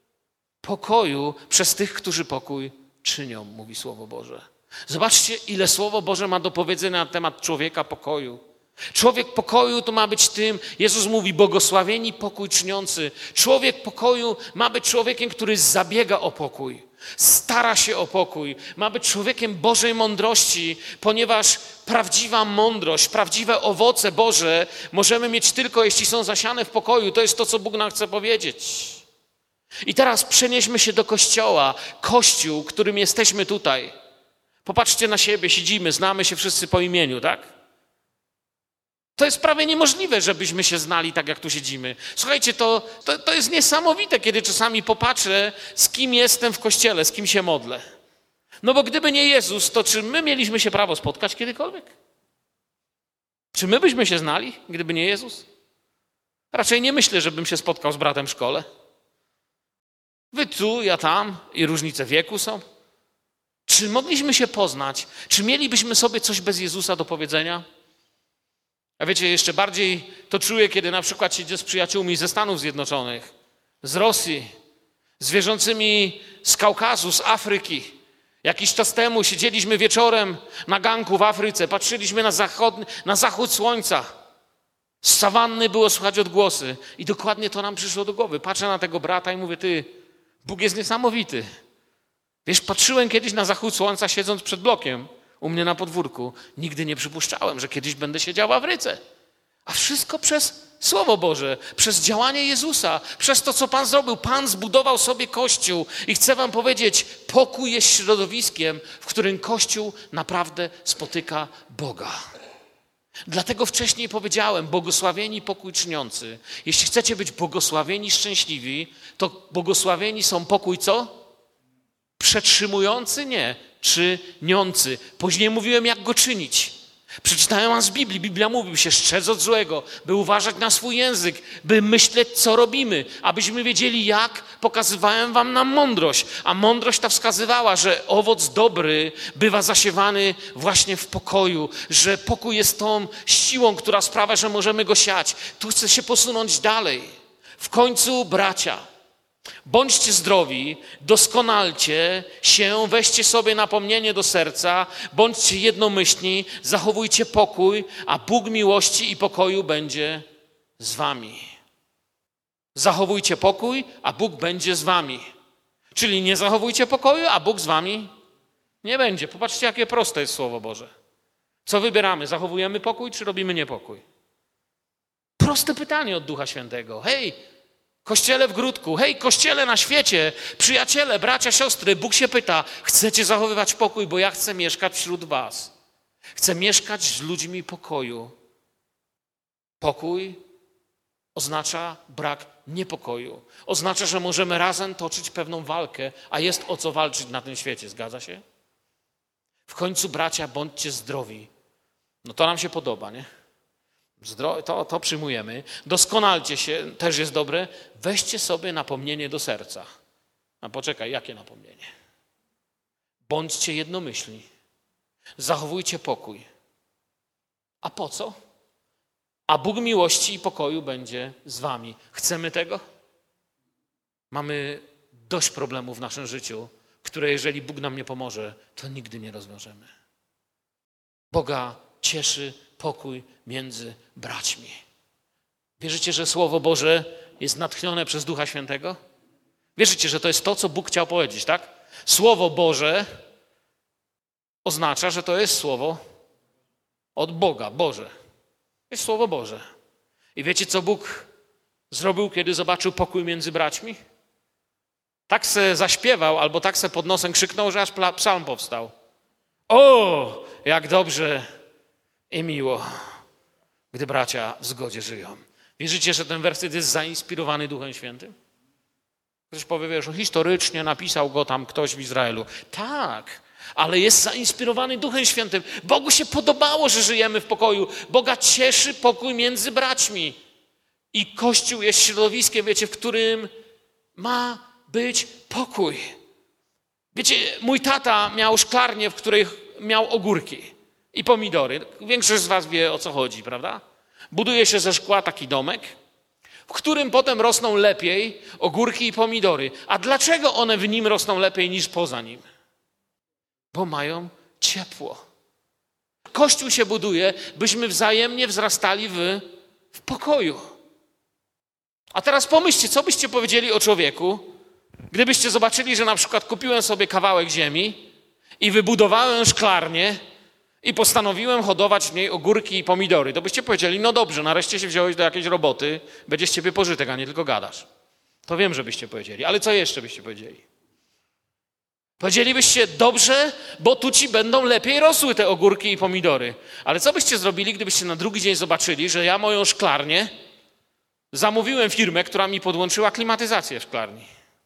pokoju przez tych, którzy pokój czynią, mówi Słowo Boże. Zobaczcie, ile Słowo Boże ma do powiedzenia na temat człowieka pokoju. Człowiek pokoju to ma być tym, Jezus mówi, błogosławieni pokój czyniący. Człowiek pokoju ma być człowiekiem, który zabiega o pokój, stara się o pokój. Ma być człowiekiem Bożej mądrości, ponieważ prawdziwa mądrość, prawdziwe owoce Boże możemy mieć tylko, jeśli są zasiane w pokoju. To jest to, co Bóg nam chce powiedzieć. I teraz przenieśmy się do Kościoła. Kościół, którym jesteśmy tutaj. Popatrzcie na siebie, siedzimy, znamy się wszyscy po imieniu, tak? To jest prawie niemożliwe, żebyśmy się znali tak, jak tu siedzimy. Słuchajcie, to, to, to jest niesamowite, kiedy czasami popatrzę, z kim jestem w kościele, z kim się modlę. No bo gdyby nie Jezus, to czy my mieliśmy się prawo spotkać kiedykolwiek? Czy my byśmy się znali, gdyby nie Jezus? Raczej nie myślę, żebym się spotkał z bratem w szkole. Wy tu, ja tam i różnice wieku są. Czy mogliśmy się poznać? Czy mielibyśmy sobie coś bez Jezusa do powiedzenia? A wiecie, jeszcze bardziej to czuję, kiedy na przykład siedzę z przyjaciółmi ze Stanów Zjednoczonych, z Rosji, z wierzącymi z Kaukazu, z Afryki. Jakiś czas temu siedzieliśmy wieczorem na ganku w Afryce, patrzyliśmy na, zachod, na zachód słońca. Z sawanny było słychać odgłosy i dokładnie to nam przyszło do głowy. Patrzę na tego brata i mówię, ty, Bóg jest niesamowity. Wiesz, patrzyłem kiedyś na zachód słońca siedząc przed blokiem u mnie na podwórku. Nigdy nie przypuszczałem, że kiedyś będę siedział w Afryce. A wszystko przez Słowo Boże, przez działanie Jezusa, przez to, co Pan zrobił. Pan zbudował sobie Kościół i chcę wam powiedzieć, pokój jest środowiskiem, w którym Kościół naprawdę spotyka Boga. Dlatego wcześniej powiedziałem, błogosławieni pokój czyniący. Jeśli chcecie być błogosławieni, szczęśliwi, to błogosławieni są pokój co? Przetrzymujący? Nie. Czyniący. Później mówiłem, jak go czynić. Przeczytałem wam z Biblii. Biblia mówi, by się strzec od złego, by uważać na swój język, by myśleć, co robimy. Abyśmy wiedzieli, jak, pokazywałem wam na mądrość. A mądrość ta wskazywała, że owoc dobry bywa zasiewany właśnie w pokoju, że pokój jest tą siłą, która sprawia, że możemy go siać. Tu chcę się posunąć dalej. W końcu, bracia, bądźcie zdrowi, doskonalcie się, weźcie sobie napomnienie do serca, bądźcie jednomyślni, zachowujcie pokój, a Bóg miłości i pokoju będzie z wami. Zachowujcie pokój, a Bóg będzie z wami. Czyli nie zachowujcie pokoju, a Bóg z wami nie będzie. Popatrzcie, jakie proste jest Słowo Boże. Co wybieramy? Zachowujemy pokój, czy robimy niepokój? Proste pytanie od Ducha Świętego. Hej, Kościele w Gródku, hej, Kościele na świecie, przyjaciele, bracia, siostry, Bóg się pyta, chcecie zachowywać pokój, bo ja chcę mieszkać wśród was. Chcę mieszkać z ludźmi pokoju. Pokój oznacza brak niepokoju. Oznacza, że możemy razem toczyć pewną walkę, a jest o co walczyć na tym świecie, zgadza się? W końcu, bracia, bądźcie zdrowi. No to nam się podoba, nie? Zdro- to, to przyjmujemy. Doskonalcie się, też jest dobre. Weźcie sobie napomnienie do serca. A poczekaj, jakie napomnienie? Bądźcie jednomyślni. Zachowujcie pokój. A po co? A Bóg miłości i pokoju będzie z wami. Chcemy tego? Mamy dość problemów w naszym życiu, które jeżeli Bóg nam nie pomoże, to nigdy nie rozwiążemy. Boga cieszy pokój między braćmi. Wierzycie, że Słowo Boże jest natchnione przez Ducha Świętego? Wierzycie, że to jest to, co Bóg chciał powiedzieć, tak? Słowo Boże oznacza, że to jest słowo od Boga, Boże. To jest słowo Boże. I wiecie, co Bóg zrobił, kiedy zobaczył pokój między braćmi? Tak se zaśpiewał, albo tak se pod nosem krzyknął, że aż psalm powstał. O, jak dobrze i miło, gdy bracia w zgodzie żyją. Wierzycie, że ten werset jest zainspirowany Duchem Świętym? Ktoś powie, wiesz, historycznie napisał go tam ktoś w Izraelu. Tak, ale jest zainspirowany Duchem Świętym. Bogu się podobało, że żyjemy w pokoju. Boga cieszy pokój między braćmi. I Kościół jest środowiskiem, wiecie, w którym ma być pokój. Wiecie, mój tata miał szklarnię, w której miał ogórki i pomidory. Większość z was wie, o co chodzi, prawda? Buduje się ze szkła taki domek, w którym potem rosną lepiej ogórki i pomidory. A dlaczego one w nim rosną lepiej niż poza nim? Bo mają ciepło. Kościół się buduje, byśmy wzajemnie wzrastali w, w pokoju. A teraz pomyślcie, co byście powiedzieli o człowieku, gdybyście zobaczyli, że na przykład kupiłem sobie kawałek ziemi i wybudowałem szklarnię i postanowiłem hodować w niej ogórki i pomidory. To byście powiedzieli, no dobrze, nareszcie się wziąłeś do jakiejś roboty, będzie z ciebie pożytek, a nie tylko gadasz. To wiem, że byście powiedzieli, ale co jeszcze byście powiedzieli? Powiedzielibyście, dobrze, bo tu ci będą lepiej rosły te ogórki i pomidory. Ale co byście zrobili, gdybyście na drugi dzień zobaczyli, że ja moją szklarnię zamówiłem firmę, która mi podłączyła klimatyzację w szklarni,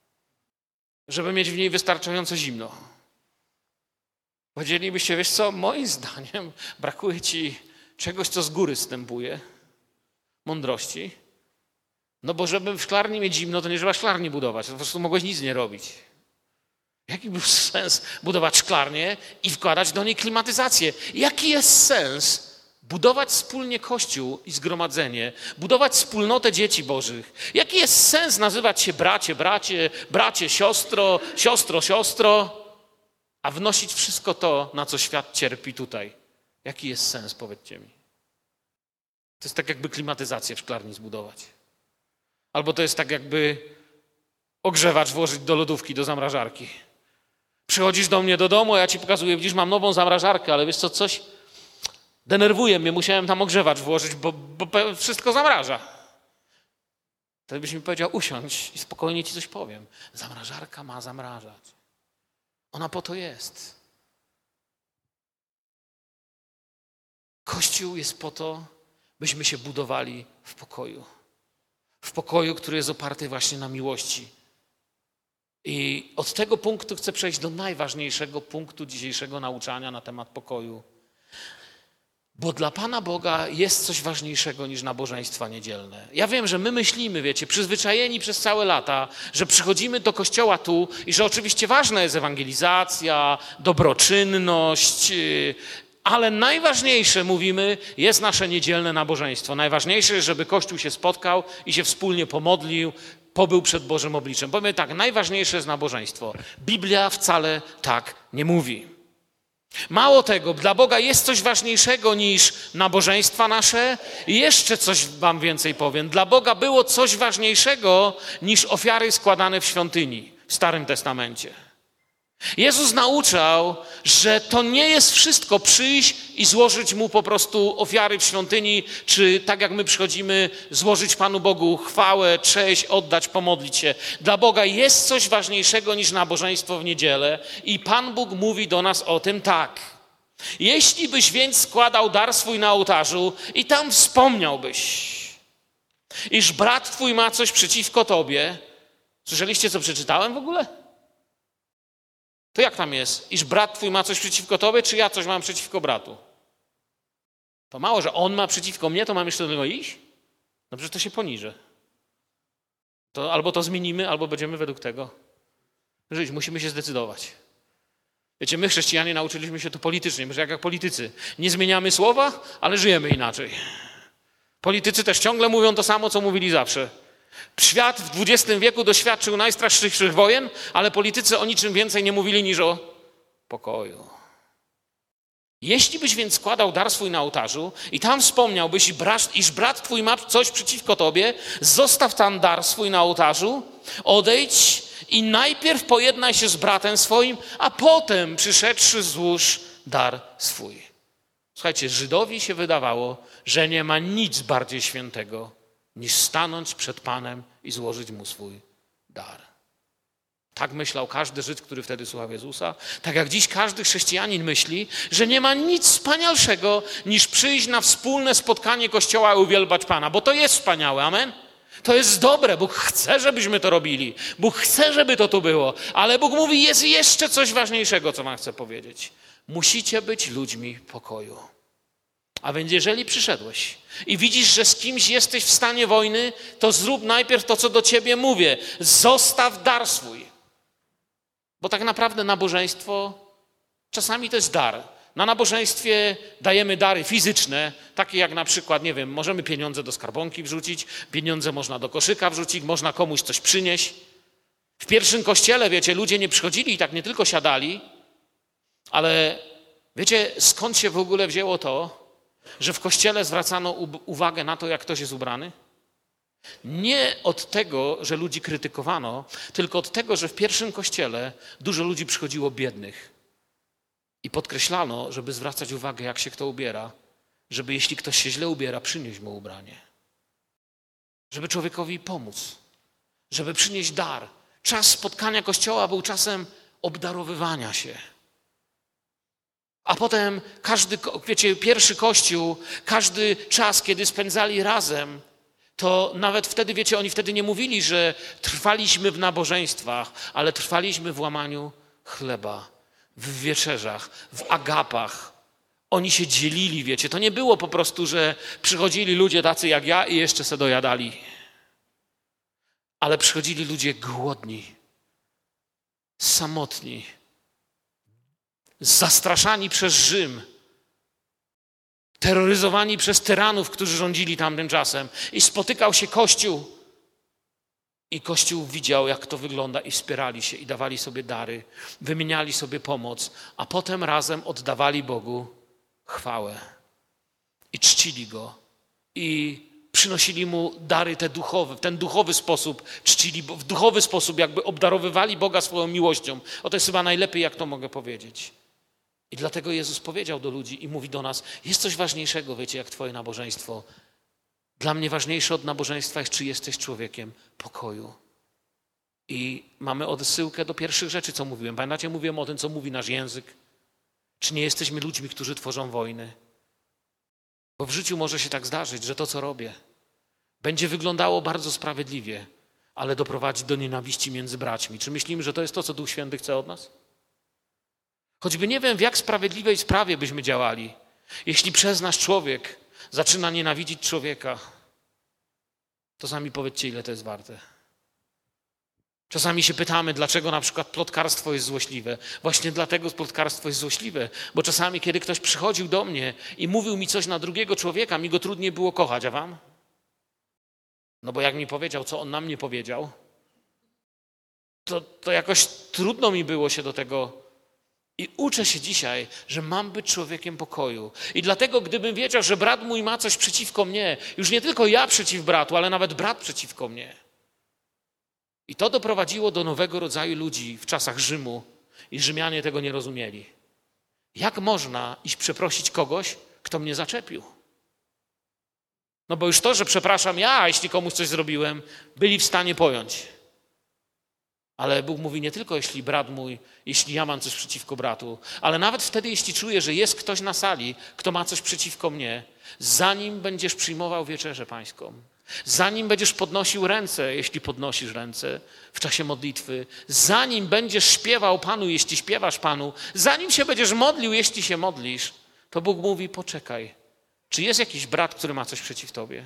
żeby mieć w niej wystarczająco zimno. Powiedzielibyście, wiesz co, moim zdaniem brakuje ci czegoś, co z góry zstępuje, mądrości. No bo żeby w szklarni mieć zimno, to nie trzeba szklarni budować, po prostu mogłeś nic nie robić. Jaki był sens budować szklarnię i wkładać do niej klimatyzację? Jaki jest sens budować wspólnie Kościół i zgromadzenie, budować wspólnotę dzieci Bożych? Jaki jest sens nazywać się bracie, bracie, bracie, siostro, siostro, siostro, a wnosić wszystko to, na co świat cierpi tutaj? Jaki jest sens, powiedzcie mi? To jest tak, jakby klimatyzację w szklarni zbudować. Albo to jest tak, jakby ogrzewacz włożyć do lodówki, do zamrażarki. Przychodzisz do mnie do domu, a ja ci pokazuję, widzisz, mam nową zamrażarkę, ale wiesz co, coś denerwuje mnie, musiałem tam ogrzewacz włożyć, bo, bo wszystko zamraża. Wtedy byś mi powiedział, usiądź i spokojnie ci coś powiem. Zamrażarka ma zamrażać. Ona po to jest. Kościół jest po to, byśmy się budowali w pokoju. W pokoju, który jest oparty właśnie na miłości. I od tego punktu chcę przejść do najważniejszego punktu dzisiejszego nauczania na temat pokoju. Bo dla Pana Boga jest coś ważniejszego niż nabożeństwa niedzielne. Ja wiem, że my myślimy, wiecie, przyzwyczajeni przez całe lata, że przychodzimy do kościoła tu i że oczywiście ważna jest ewangelizacja, dobroczynność, ale najważniejsze, mówimy, jest nasze niedzielne nabożeństwo. Najważniejsze jest, żeby Kościół się spotkał i się wspólnie pomodlił, pobył przed Bożym obliczem. Powiem tak, najważniejsze jest nabożeństwo. Biblia wcale tak nie mówi. Mało tego, dla Boga jest coś ważniejszego niż nabożeństwa nasze i jeszcze coś wam więcej powiem. Dla Boga było coś ważniejszego niż ofiary składane w świątyni w Starym Testamencie. Jezus nauczał, że to nie jest wszystko przyjść i złożyć Mu po prostu ofiary w świątyni, czy tak jak my przychodzimy, złożyć Panu Bogu chwałę, cześć, oddać, pomodlić się. Dla Boga jest coś ważniejszego niż nabożeństwo w niedzielę i Pan Bóg mówi do nas o tym tak. Jeśli byś więc składał dar swój na ołtarzu i tam wspomniałbyś, iż brat twój ma coś przeciwko tobie. Słyszeliście, co przeczytałem w ogóle? To jak tam jest? Iż brat twój ma coś przeciwko tobie, czy ja coś mam przeciwko bratu? To mało, że on ma przeciwko mnie, to mam jeszcze do niego iść? No przecież to się poniżę. To albo to zmienimy, albo będziemy według tego żyć. Musimy się zdecydować. Wiecie, my chrześcijanie nauczyliśmy się to politycznie, my jak, jak politycy. Nie zmieniamy słowa, ale żyjemy inaczej. Politycy też ciągle mówią to samo, co mówili zawsze. Świat w dwudziestym wieku doświadczył najstraszniejszych wojen, ale politycy o niczym więcej nie mówili niż o pokoju. Jeśli byś więc składał dar swój na ołtarzu i tam wspomniałbyś, iż brat twój ma coś przeciwko tobie, zostaw tam dar swój na ołtarzu, odejdź i najpierw pojednaj się z bratem swoim, a potem przyszedłszy złóż dar swój. Słuchajcie, Żydowi się wydawało, że nie ma nic bardziej świętego, niż stanąć przed Panem i złożyć Mu swój dar. Tak myślał każdy Żyd, który wtedy słuchał Jezusa. Tak jak dziś każdy chrześcijanin myśli, że nie ma nic wspanialszego, niż przyjść na wspólne spotkanie Kościoła i uwielbiać Pana. Bo to jest wspaniałe, amen? To jest dobre. Bóg chce, żebyśmy to robili. Bóg chce, żeby to tu było. Ale Bóg mówi, jest jeszcze coś ważniejszego, co wam chcę powiedzieć. Musicie być ludźmi pokoju. A więc jeżeli przyszedłeś i widzisz, że z kimś jesteś w stanie wojny, to zrób najpierw to, co do ciebie mówię. Zostaw dar swój. Bo tak naprawdę nabożeństwo czasami to jest dar. Na nabożeństwie dajemy dary fizyczne, takie jak na przykład, nie wiem, możemy pieniądze do skarbonki wrzucić, pieniądze można do koszyka wrzucić, można komuś coś przynieść. W pierwszym kościele, wiecie, ludzie nie przychodzili i tak nie tylko siadali, ale wiecie, skąd się w ogóle wzięło to, że w kościele zwracano uwagę na to, jak ktoś jest ubrany? Nie od tego, że ludzi krytykowano, tylko od tego, że w pierwszym kościele dużo ludzi przychodziło biednych. I podkreślano, żeby zwracać uwagę, jak się kto ubiera, żeby jeśli ktoś się źle ubiera, przynieść mu ubranie. Żeby człowiekowi pomóc, żeby przynieść dar. Czas spotkania Kościoła był czasem obdarowywania się. A potem każdy, wiecie, pierwszy Kościół, każdy czas, kiedy spędzali razem, to nawet wtedy, wiecie, oni wtedy nie mówili, że trwaliśmy w nabożeństwach, ale trwaliśmy w łamaniu chleba, w wieczerzach, w agapach. Oni się dzielili, wiecie. To nie było po prostu, że przychodzili ludzie tacy jak ja i jeszcze se dojadali. Ale przychodzili ludzie głodni, samotni, zastraszani przez Rzym, terroryzowani przez tyranów, którzy rządzili tamtym czasem. I spotykał się Kościół. I Kościół widział, jak to wygląda i wspierali się i dawali sobie dary, wymieniali sobie pomoc, a potem razem oddawali Bogu chwałę. I czcili Go. I przynosili Mu dary te duchowe, w ten duchowy sposób czcili, w duchowy sposób jakby obdarowywali Boga swoją miłością. O, to jest chyba najlepiej, jak to mogę powiedzieć. I dlatego Jezus powiedział do ludzi i mówi do nas, jest coś ważniejszego, wiecie, jak twoje nabożeństwo. Dla mnie ważniejsze od nabożeństwa jest, czy jesteś człowiekiem pokoju. I mamy odsyłkę do pierwszych rzeczy, co mówiłem. Pamiętacie, mówiłem o tym, co mówi nasz język? Czy nie jesteśmy ludźmi, którzy tworzą wojny? Bo w życiu może się tak zdarzyć, że to, co robię, będzie wyglądało bardzo sprawiedliwie, ale doprowadzi do nienawiści między braćmi. Czy myślimy, że to jest to, co Duch Święty chce od nas? Choćby nie wiem, w jak sprawiedliwej sprawie byśmy działali, jeśli przez nas człowiek zaczyna nienawidzić człowieka, to sami powiedzcie, ile to jest warte. Czasami się pytamy, dlaczego na przykład plotkarstwo jest złośliwe. Właśnie dlatego plotkarstwo jest złośliwe, bo czasami, kiedy ktoś przychodził do mnie i mówił mi coś na drugiego człowieka, mi go trudniej było kochać, a wam? No bo jak mi powiedział, co on na mnie powiedział, to, to jakoś trudno mi było się do tego. I uczę się dzisiaj, że mam być człowiekiem pokoju. I dlatego, gdybym wiedział, że brat mój ma coś przeciwko mnie, już nie tylko ja przeciw bratu, ale nawet brat przeciwko mnie. I to doprowadziło do nowego rodzaju ludzi w czasach Rzymu i Rzymianie tego nie rozumieli. Jak można iść przeprosić kogoś, kto mnie zaczepił? No bo już to, że przepraszam ja, jeśli komuś coś zrobiłem, byli w stanie pojąć. Ale Bóg mówi nie tylko, jeśli brat mój, jeśli ja mam coś przeciwko bratu, ale nawet wtedy, jeśli czuję, że jest ktoś na sali, kto ma coś przeciwko mnie, zanim będziesz przyjmował wieczerzę pańską, zanim będziesz podnosił ręce, jeśli podnosisz ręce w czasie modlitwy, zanim będziesz śpiewał Panu, jeśli śpiewasz Panu, zanim się będziesz modlił, jeśli się modlisz, to Bóg mówi, poczekaj, czy jest jakiś brat, który ma coś przeciw tobie?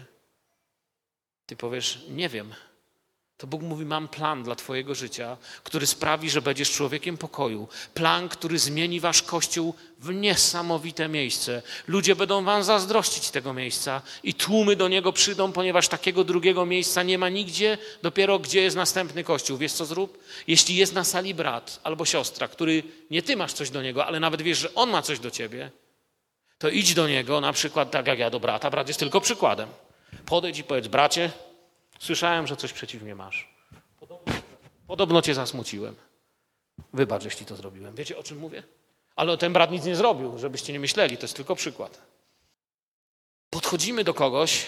Ty powiesz, nie wiem. To Bóg mówi, mam plan dla twojego życia, który sprawi, że będziesz człowiekiem pokoju. Plan, który zmieni wasz Kościół w niesamowite miejsce. Ludzie będą wam zazdrościć tego miejsca i tłumy do niego przyjdą, ponieważ takiego drugiego miejsca nie ma nigdzie, dopiero gdzie jest następny Kościół. Wiesz, co zrób? Jeśli jest na sali brat albo siostra, który nie ty masz coś do niego, ale nawet wiesz, że on ma coś do ciebie, to idź do niego, na przykład tak jak ja do brata. Brat jest tylko przykładem. Podejdź i powiedz, bracie, słyszałem, że coś przeciw mnie masz. Podobno, podobno cię zasmuciłem. Wybacz, jeśli to zrobiłem. Wiecie, o czym mówię? Ale ten brat nic nie zrobił, żebyście nie myśleli, to jest tylko przykład. Podchodzimy do kogoś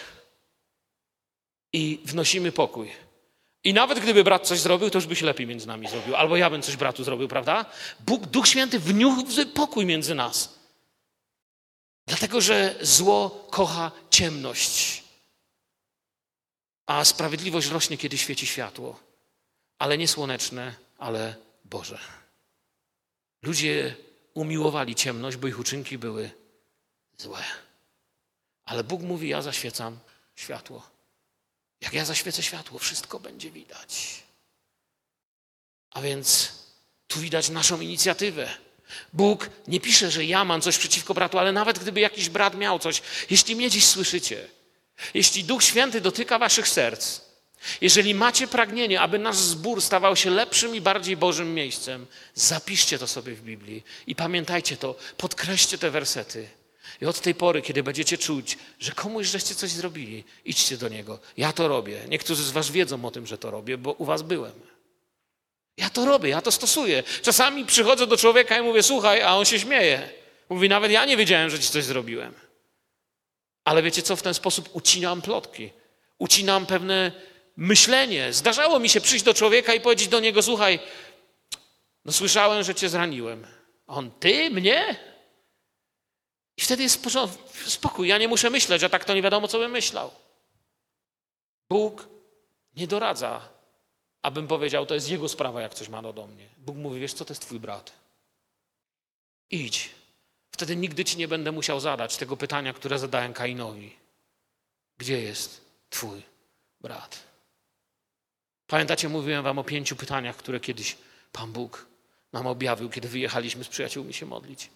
i wnosimy pokój. I nawet gdyby brat coś zrobił, to już by się lepiej między nami zrobił. Albo ja bym coś bratu zrobił, prawda? Bóg, Duch Święty wniósł pokój między nas. Dlatego, że zło kocha ciemność. A sprawiedliwość rośnie, kiedy świeci światło. Ale nie słoneczne, ale Boże. Ludzie umiłowali ciemność, bo ich uczynki były złe. Ale Bóg mówi, ja zaświecam światło. Jak ja zaświecę światło, wszystko będzie widać. A więc tu widać naszą inicjatywę. Bóg nie pisze, że ja mam coś przeciwko bratu, ale nawet gdyby jakiś brat miał coś, jeśli mnie dziś słyszycie, jeśli Duch Święty dotyka waszych serc, jeżeli macie pragnienie, aby nasz zbór stawał się lepszym i bardziej Bożym miejscem, zapiszcie to sobie w Biblii i pamiętajcie to, podkreślcie te wersety. I od tej pory, kiedy będziecie czuć, że komuś żeście coś zrobili, idźcie do niego. Ja to robię. Niektórzy z was wiedzą o tym, że to robię, bo u was byłem. Ja to robię, ja to stosuję. Czasami przychodzę do człowieka i mówię, słuchaj, a on się śmieje. Mówi, nawet ja nie wiedziałem, że ci coś zrobiłem. Ale wiecie co, w ten sposób ucinam plotki. Ucinam pewne myślenie. Zdarzało mi się przyjść do człowieka i powiedzieć do niego, słuchaj, no słyszałem, że cię zraniłem. A on, ty? Mnie? I wtedy jest spokój. Ja nie muszę myśleć, a tak to nie wiadomo, co bym myślał. Bóg nie doradza, abym powiedział, to jest jego sprawa, jak coś ma do mnie. Bóg mówi, wiesz co, to jest twój brat. Idź. Wtedy nigdy ci nie będę musiał zadać tego pytania, które zadałem Kainowi. Gdzie jest twój brat? Pamiętacie, mówiłem wam o pięciu pytaniach, które kiedyś Pan Bóg nam objawił, kiedy wyjechaliśmy z przyjaciółmi się modlić.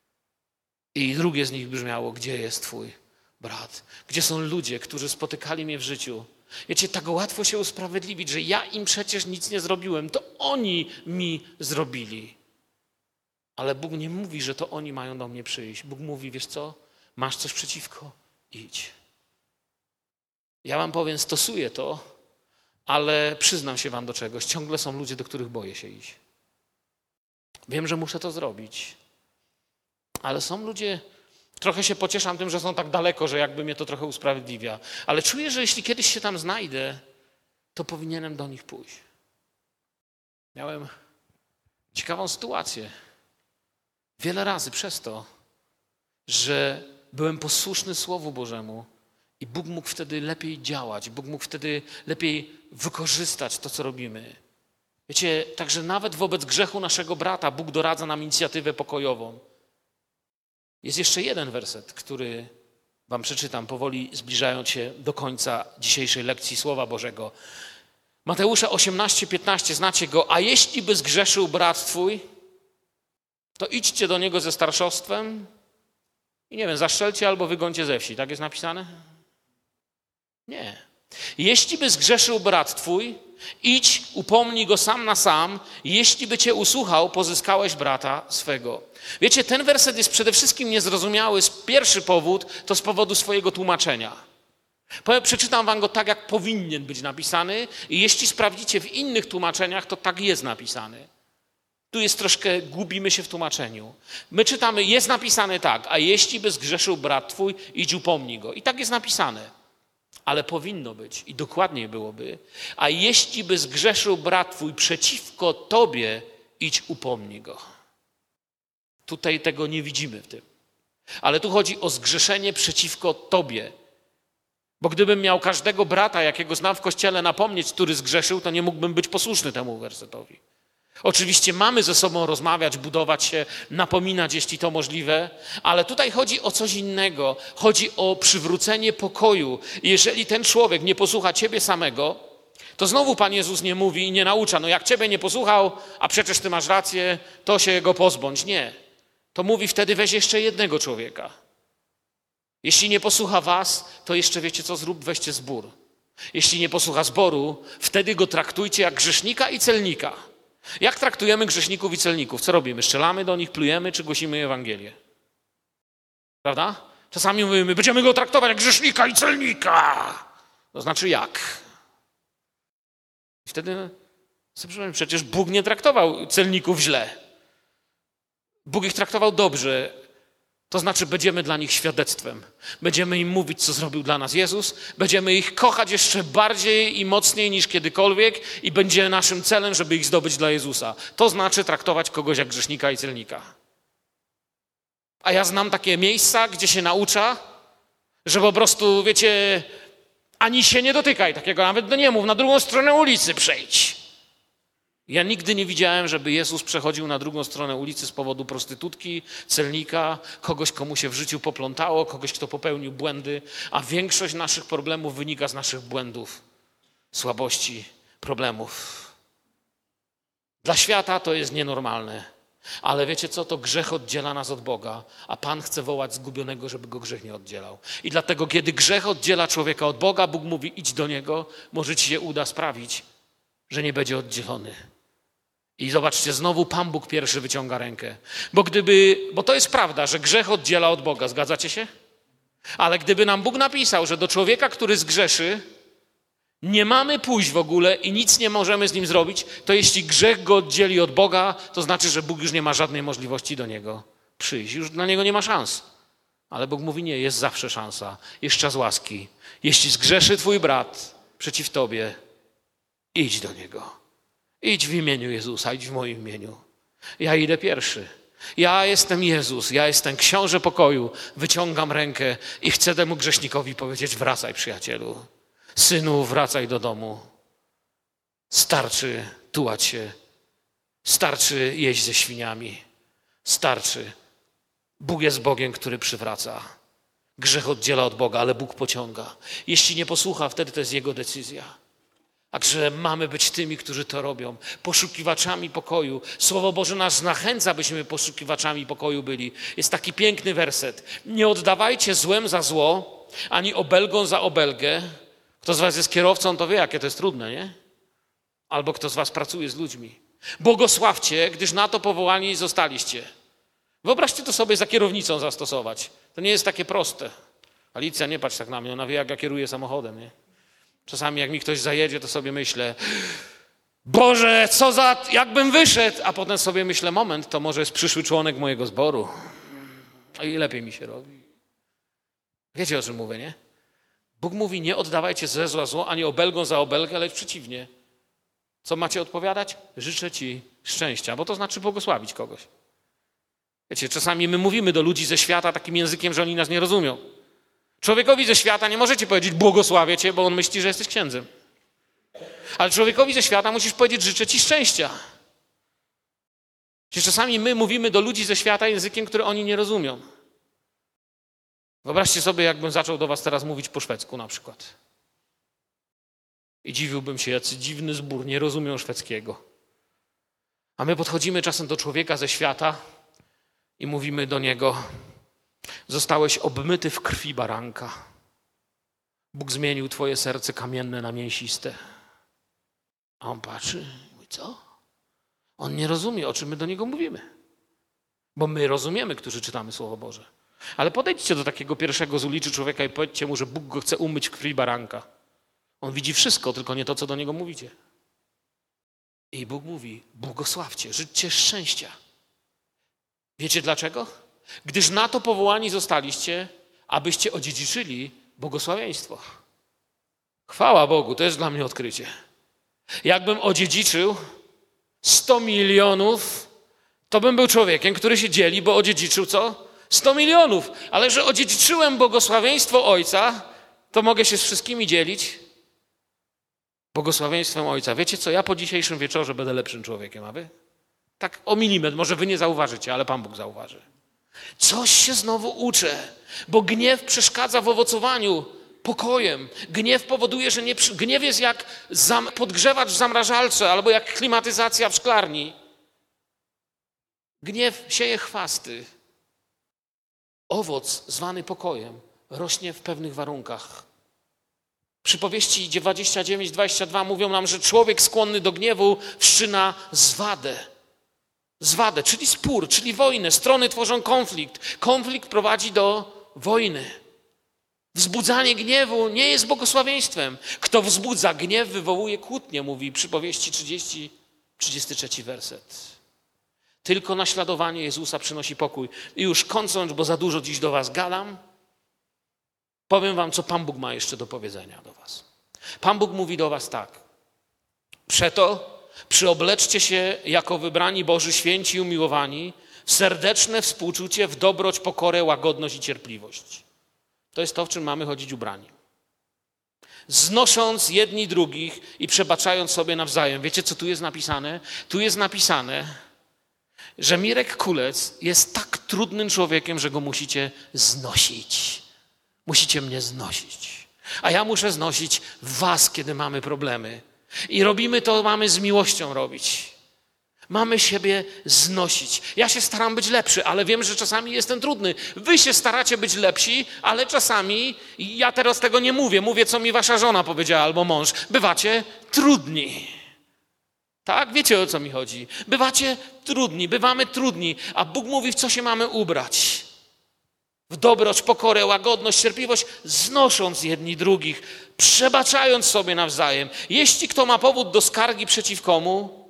I drugie z nich brzmiało, gdzie jest twój brat? Gdzie są ludzie, którzy spotykali mnie w życiu? Wiecie, tak łatwo się usprawiedliwić, że ja im przecież nic nie zrobiłem. To oni mi zrobili. Ale Bóg nie mówi, że to oni mają do mnie przyjść. Bóg mówi, wiesz co? Masz coś przeciwko? Idź. Ja wam powiem, stosuję to, ale przyznam się wam do czegoś. Ciągle są ludzie, do których boję się iść. Wiem, że muszę to zrobić. Ale są ludzie, trochę się pocieszam tym, że są tak daleko, że jakby mnie to trochę usprawiedliwia. Ale czuję, że jeśli kiedyś się tam znajdę, to powinienem do nich pójść. Miałem ciekawą sytuację. Wiele razy przez to, że byłem posłuszny Słowu Bożemu i Bóg mógł wtedy lepiej działać, Bóg mógł wtedy lepiej wykorzystać to, co robimy. Wiecie, także nawet wobec grzechu naszego brata Bóg doradza nam inicjatywę pokojową. Jest jeszcze jeden werset, który wam przeczytam, powoli zbliżając się do końca dzisiejszej lekcji Słowa Bożego. Mateusza osiemnaście piętnaście, znacie go. A jeśli by zgrzeszył brat twój, to idźcie do niego ze starszostwem i nie wiem, zaszczelcie albo wygońcie ze wsi. Tak jest napisane? Nie. Jeśli by zgrzeszył brat twój, idź, upomnij go sam na sam. Jeśli by cię usłuchał, pozyskałeś brata swego. Wiecie, ten werset jest przede wszystkim niezrozumiały. Pierwszy powód to z powodu swojego tłumaczenia. Przeczytam wam go tak, jak powinien być napisany i jeśli sprawdzicie w innych tłumaczeniach, to tak jest napisany. Tu jest troszkę, gubimy się w tłumaczeniu. My czytamy, jest napisane tak, a jeśli by zgrzeszył brat twój, idź upomnij go. I tak jest napisane. Ale powinno być i dokładniej byłoby, a jeśli by zgrzeszył brat twój przeciwko tobie, idź upomnij go. Tutaj tego nie widzimy w tym. Ale tu chodzi o zgrzeszenie przeciwko tobie. Bo gdybym miał każdego brata, jakiego znam w kościele, napomnieć, który zgrzeszył, to nie mógłbym być posłuszny temu wersetowi. Oczywiście mamy ze sobą rozmawiać, budować się, napominać, jeśli to możliwe, ale tutaj chodzi o coś innego. Chodzi o przywrócenie pokoju. Jeżeli ten człowiek nie posłucha ciebie samego, to znowu Pan Jezus nie mówi i nie naucza, no jak ciebie nie posłuchał, a przecież ty masz rację, to się go pozbądź. Nie. To mówi wtedy weź jeszcze jednego człowieka. Jeśli nie posłucha was, to jeszcze wiecie co, zrób, weźcie zbór. Jeśli nie posłucha zboru, wtedy go traktujcie jak grzesznika i celnika. Jak traktujemy grzeszników i celników? Co robimy? Strzelamy do nich, plujemy, czy głosimy Ewangelię? Prawda? Czasami mówimy, będziemy go traktować jak grzesznika i celnika. To znaczy jak? I wtedy, przecież Bóg nie traktował celników źle. Bóg ich traktował dobrze. To znaczy będziemy dla nich świadectwem. Będziemy im mówić, co zrobił dla nas Jezus. Będziemy ich kochać jeszcze bardziej i mocniej niż kiedykolwiek i będzie naszym celem, żeby ich zdobyć dla Jezusa. To znaczy traktować kogoś jak grzesznika i celnika. A ja znam takie miejsca, gdzie się naucza, że po prostu, wiecie, ani się nie dotykaj takiego, nawet do nie mów, na drugą stronę ulicy przejdź. Ja nigdy nie widziałem, żeby Jezus przechodził na drugą stronę ulicy z powodu prostytutki, celnika, kogoś, komu się w życiu poplątało, kogoś, kto popełnił błędy, a większość naszych problemów wynika z naszych błędów, słabości, problemów. Dla świata to jest nienormalne, ale wiecie co? To grzech oddziela nas od Boga, a Pan chce wołać zgubionego, żeby go grzech nie oddzielał. I dlatego, kiedy grzech oddziela człowieka od Boga, Bóg mówi, idź do Niego, może ci się uda sprawić, że nie będzie oddzielony. I zobaczcie, znowu Pan Bóg pierwszy wyciąga rękę. Bo gdyby, bo to jest prawda, że grzech oddziela od Boga, zgadzacie się? Ale gdyby nam Bóg napisał, że do człowieka, który zgrzeszy, nie mamy pójść w ogóle i nic nie możemy z nim zrobić, to jeśli grzech go oddzieli od Boga, to znaczy, że Bóg już nie ma żadnej możliwości do niego przyjść. Już dla niego nie ma szans. Ale Bóg mówi, nie, jest zawsze szansa. Jest czas łaski. Jeśli zgrzeszy twój brat przeciw tobie, idź do niego. Idź w imieniu Jezusa, idź w moim imieniu. Ja idę pierwszy. Ja jestem Jezus, ja jestem książę pokoju. Wyciągam rękę i chcę temu grzesznikowi powiedzieć, wracaj, przyjacielu. Synu, wracaj do domu. Starczy tułać się. Starczy jeść ze świniami. Starczy. Bóg jest Bogiem, który przywraca. Grzech oddziela od Boga, ale Bóg pociąga. Jeśli nie posłucha, wtedy to jest Jego decyzja. Także mamy być tymi, którzy to robią. Poszukiwaczami pokoju. Słowo Boże nas zachęca, byśmy poszukiwaczami pokoju byli. Jest taki piękny werset. Nie oddawajcie złem za zło, ani obelgą za obelgę. Kto z was jest kierowcą, to wie, jakie to jest trudne, nie? Albo kto z was pracuje z ludźmi. Błogosławcie, gdyż na to powołani zostaliście. Wyobraźcie to sobie za kierownicą zastosować. To nie jest takie proste. Alicja, nie patrz tak na mnie, ona wie, jak ja kieruję samochodem, nie? Czasami jak mi ktoś zajedzie, to sobie myślę, Boże, co za, jakbym wyszedł, a potem sobie myślę, moment, to może jest przyszły członek mojego zboru. I lepiej mi się robi. Wiecie, o czym mówię, nie? Bóg mówi, nie oddawajcie ze zła zło, ani obelgą za obelgę, lecz przeciwnie. Co macie odpowiadać? Życzę ci szczęścia, bo to znaczy błogosławić kogoś. Wiecie, czasami my mówimy do ludzi ze świata takim językiem, że oni nas nie rozumią. Człowiekowi ze świata nie możecie powiedzieć błogosławię cię, bo on myśli, że jesteś księdzem. Ale człowiekowi ze świata musisz powiedzieć życzę ci szczęścia. Wiecie, czasami my mówimy do ludzi ze świata językiem, który oni nie rozumią. Wyobraźcie sobie, jakbym zaczął do was teraz mówić po szwedzku na przykład. I dziwiłbym się, jacy dziwny zbór, nie rozumią szwedzkiego. A my podchodzimy czasem do człowieka ze świata i mówimy do niego, zostałeś obmyty w krwi baranka. Bóg zmienił twoje serce kamienne na mięsiste. A on patrzy i mówi, co? On nie rozumie, o czym my do niego mówimy. Bo my rozumiemy, którzy czytamy Słowo Boże. Ale podejdźcie do takiego pierwszego z ulicy człowieka i powiedzcie mu, że Bóg go chce umyć w krwi baranka. On widzi wszystko, tylko nie to, co do niego mówicie. I Bóg mówi, błogosławcie, życzcie szczęścia. Wiecie dlaczego? Gdyż na to powołani zostaliście, abyście odziedziczyli błogosławieństwo. Chwała Bogu, to jest dla mnie odkrycie. Jakbym odziedziczył sto milionów, to bym był człowiekiem, który się dzieli, bo odziedziczył co? sto milionów. Ale że odziedziczyłem błogosławieństwo Ojca, to mogę się z wszystkimi dzielić błogosławieństwem Ojca. Wiecie co? Ja po dzisiejszym wieczorze będę lepszym człowiekiem, a wy? Tak o milimetr, może wy nie zauważycie, ale Pan Bóg zauważy. Coś się znowu uczę, bo gniew przeszkadza w owocowaniu pokojem. Gniew powoduje, że nie... Gniew jest jak zam... podgrzewacz w zamrażalce albo jak klimatyzacja w szklarni. Gniew sieje chwasty. Owoc zwany pokojem rośnie w pewnych warunkach. Przypowieści dwadzieścia dziewięć dwadzieścia dwa mówią nam, że człowiek skłonny do gniewu wszczyna zwadę. Zwadę, czyli spór, czyli wojnę. Strony tworzą konflikt. Konflikt prowadzi do wojny. Wzbudzanie gniewu nie jest błogosławieństwem. Kto wzbudza gniew, wywołuje kłótnię, mówi Przypowieści trzydziesty, trzydziesty trzeci werset. Tylko naśladowanie Jezusa przynosi pokój. I już kończąc, bo za dużo dziś do was gadam, powiem wam, co Pan Bóg ma jeszcze do powiedzenia do was. Pan Bóg mówi do was tak. Przeto przyobleczcie się jako wybrani Boży, święci i umiłowani, w serdeczne współczucie, w dobroć, pokorę, łagodność i cierpliwość. To jest to, w czym mamy chodzić ubrani. Znosząc jedni drugich i przebaczając sobie nawzajem. Wiecie, co tu jest napisane? Tu jest napisane, że Mirek Kulec jest tak trudnym człowiekiem, że go musicie znosić. Musicie mnie znosić. A ja muszę znosić was, kiedy mamy problemy. I robimy to, mamy z miłością robić. Mamy siebie znosić. Ja się staram być lepszy, ale wiem, że czasami jestem trudny. Wy się staracie być lepsi, ale czasami, ja teraz tego nie mówię, mówię, co mi wasza żona powiedziała albo mąż, bywacie trudni. Tak? Wiecie, o co mi chodzi. Bywacie trudni, bywamy trudni, a Bóg mówi, w co się mamy ubrać. W dobroć, pokorę, łagodność, cierpliwość, znosząc jedni drugich, przebaczając sobie nawzajem. Jeśli kto ma powód do skargi przeciw komu,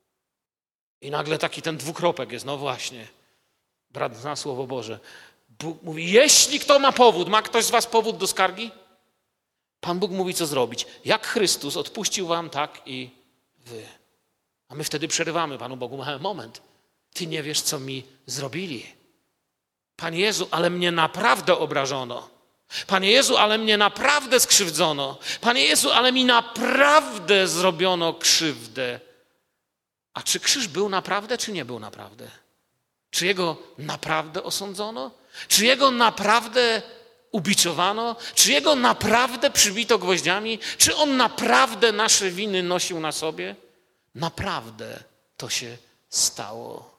i nagle taki ten dwukropek jest, no właśnie, brat zna Słowo Boże. Bóg mówi, jeśli kto ma powód, ma ktoś z was powód do skargi? Pan Bóg mówi, co zrobić. Jak Chrystus odpuścił wam, tak i wy. A my wtedy przerywamy Panu Bogu. Moment, ty nie wiesz, co mi zrobili. Panie Jezu, ale mnie naprawdę obrażono. Panie Jezu, ale mnie naprawdę skrzywdzono. Panie Jezu, ale mi naprawdę zrobiono krzywdę. A czy krzyż był naprawdę, czy nie był naprawdę? Czy jego naprawdę osądzono? Czy jego naprawdę ubiczowano? Czy jego naprawdę przybito gwoździami? Czy on naprawdę nasze winy nosił na sobie? Naprawdę to się stało.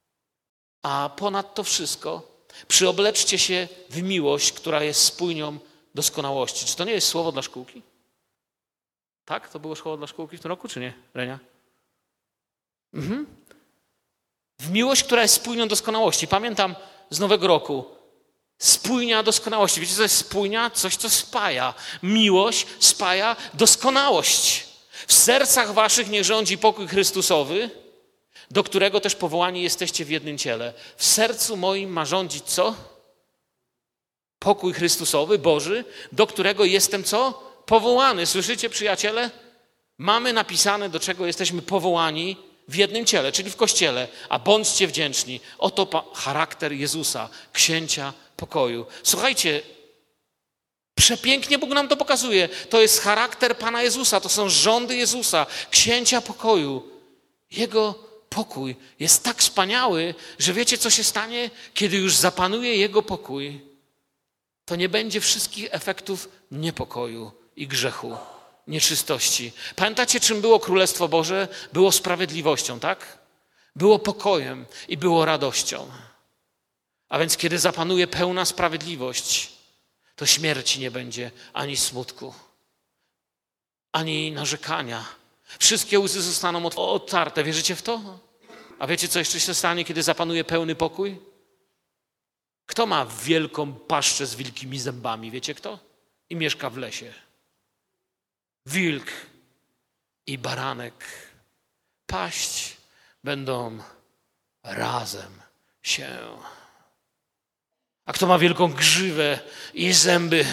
A ponad to wszystko przyobleczcie się w miłość, która jest spójnią doskonałości. Czy to nie jest słowo dla szkółki? Tak? To było słowo dla szkółki w tym roku, czy nie, Renia? Mhm. W miłość, która jest spójnią doskonałości. Pamiętam z Nowego Roku. Spójnia doskonałości. Wiecie, co jest spójnia? Coś, co spaja. Miłość spaja doskonałość. W sercach waszych niech rządzi pokój Chrystusowy, do którego też powołani jesteście w jednym ciele. W sercu moim ma rządzić co? Pokój Chrystusowy, Boży, do którego jestem co? Powołany. Słyszycie, przyjaciele? Mamy napisane, do czego jesteśmy powołani w jednym ciele, czyli w Kościele. A bądźcie wdzięczni. Oto pa- charakter Jezusa, księcia pokoju. Słuchajcie, przepięknie Bóg nam to pokazuje. To jest charakter Pana Jezusa, to są rządy Jezusa, księcia pokoju. Jego pokój jest tak wspaniały, że wiecie, co się stanie? Kiedy już zapanuje Jego pokój, to nie będzie wszystkich efektów niepokoju i grzechu, nieczystości. Pamiętacie, czym było Królestwo Boże? Było sprawiedliwością, tak? Było pokojem i było radością. A więc kiedy zapanuje pełna sprawiedliwość, to śmierci nie będzie, ani smutku, ani narzekania. Wszystkie łzy zostaną otarte. Wierzycie w to? A wiecie, co jeszcze się stanie, kiedy zapanuje pełny pokój? Kto ma wielką paszczę z wielkimi zębami? Wiecie kto? I mieszka w lesie. Wilk i baranek paść będą razem się. A kto ma wielką grzywę i zęby?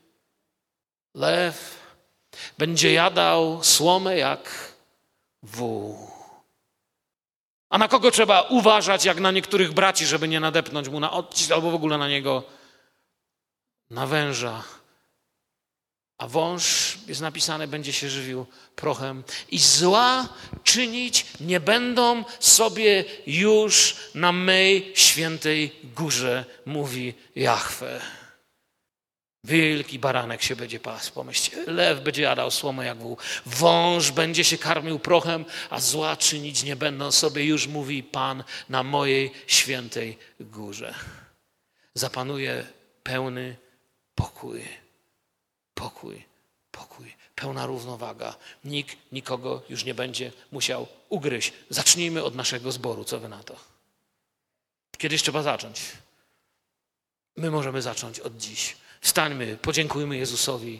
Lew będzie jadał słomę jak wół. A na kogo trzeba uważać, jak na niektórych braci, żeby nie nadepnąć mu na odcisk albo w ogóle na niego? Na węża. A wąż, jest napisane, będzie się żywił prochem. I zła czynić nie będą sobie już na mej świętej górze, mówi Jahwe. Wilk i baranek się będzie pasł, pomyślcie. Lew będzie jadał słomę jak wół. Wąż będzie się karmił prochem, a zła czynić nie będą sobie już, mówi Pan, na mojej świętej górze. Zapanuje pełny pokój. Pokój, pokój, pełna równowaga. Nikt nikogo już nie będzie musiał ugryźć. Zacznijmy od naszego zboru. Co wy na to? Kiedyś trzeba zacząć. My możemy zacząć od dziś. Wstańmy, podziękujmy Jezusowi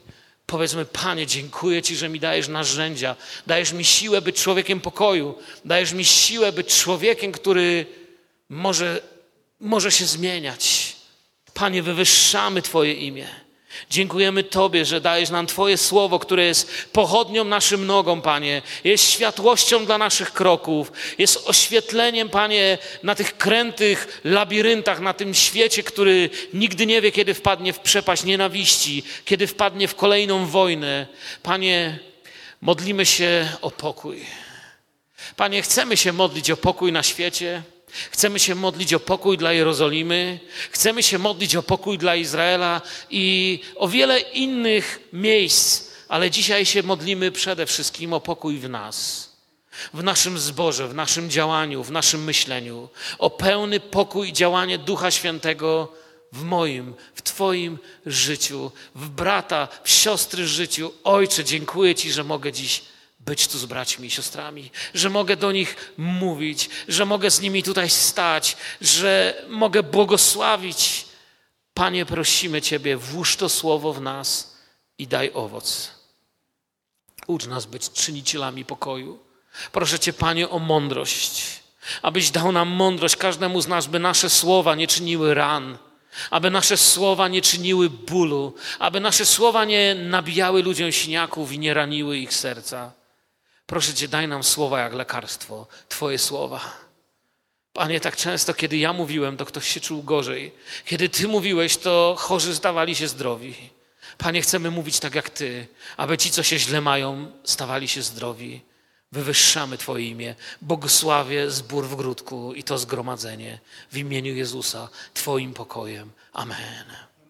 Powiedzmy, Panie, dziękuję Ci, że mi dajesz narzędzia, dajesz mi siłę być człowiekiem pokoju, dajesz mi siłę być człowiekiem, który może, może się zmieniać. Panie, wywyższamy Twoje imię. Dziękujemy Tobie, że dajesz nam Twoje słowo, które jest pochodnią naszym nogom, Panie. Jest światłością dla naszych kroków. Jest oświetleniem, Panie, na tych krętych labiryntach, na tym świecie, który nigdy nie wie, kiedy wpadnie w przepaść nienawiści, kiedy wpadnie w kolejną wojnę. Panie, modlimy się o pokój. Panie, chcemy się modlić o pokój na świecie. Chcemy się modlić o pokój dla Jerozolimy, chcemy się modlić o pokój dla Izraela i o wiele innych miejsc, ale dzisiaj się modlimy przede wszystkim o pokój w nas, w naszym zborze, w naszym działaniu, w naszym myśleniu, o pełny pokój i działanie Ducha Świętego w moim, w Twoim życiu, w brata, w siostry życiu. Ojcze, dziękuję Ci, że mogę dziś być tu z braćmi i siostrami, że mogę do nich mówić, że mogę z nimi tutaj stać, że mogę błogosławić. Panie, prosimy Ciebie, włóż to słowo w nas i daj owoc. Ucz nas być czynicielami pokoju. Proszę Cię, Panie, o mądrość, abyś dał nam mądrość każdemu z nas, by nasze słowa nie czyniły ran, aby nasze słowa nie czyniły bólu, aby nasze słowa nie nabijały ludziom siniaków i nie raniły ich serca. Proszę Cię, daj nam słowa jak lekarstwo, Twoje słowa. Panie, tak często, kiedy ja mówiłem, to ktoś się czuł gorzej. Kiedy Ty mówiłeś, to chorzy zdawali się zdrowi. Panie, chcemy mówić tak jak Ty, aby ci, co się źle mają, stawali się zdrowi. Wywyższamy Twoje imię. Błogosławię zbór w Gródku i to zgromadzenie w imieniu Jezusa, Twoim pokojem. Amen.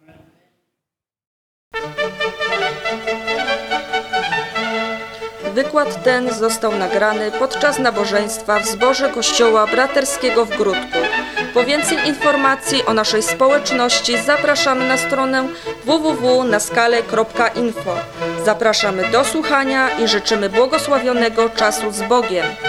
Wykład ten został nagrany podczas nabożeństwa w zborze Kościoła Braterskiego w Gródku. Po więcej informacji o naszej społeczności zapraszamy na stronę w w w kropka naskale kropka info. Zapraszamy do słuchania i życzymy błogosławionego czasu z Bogiem.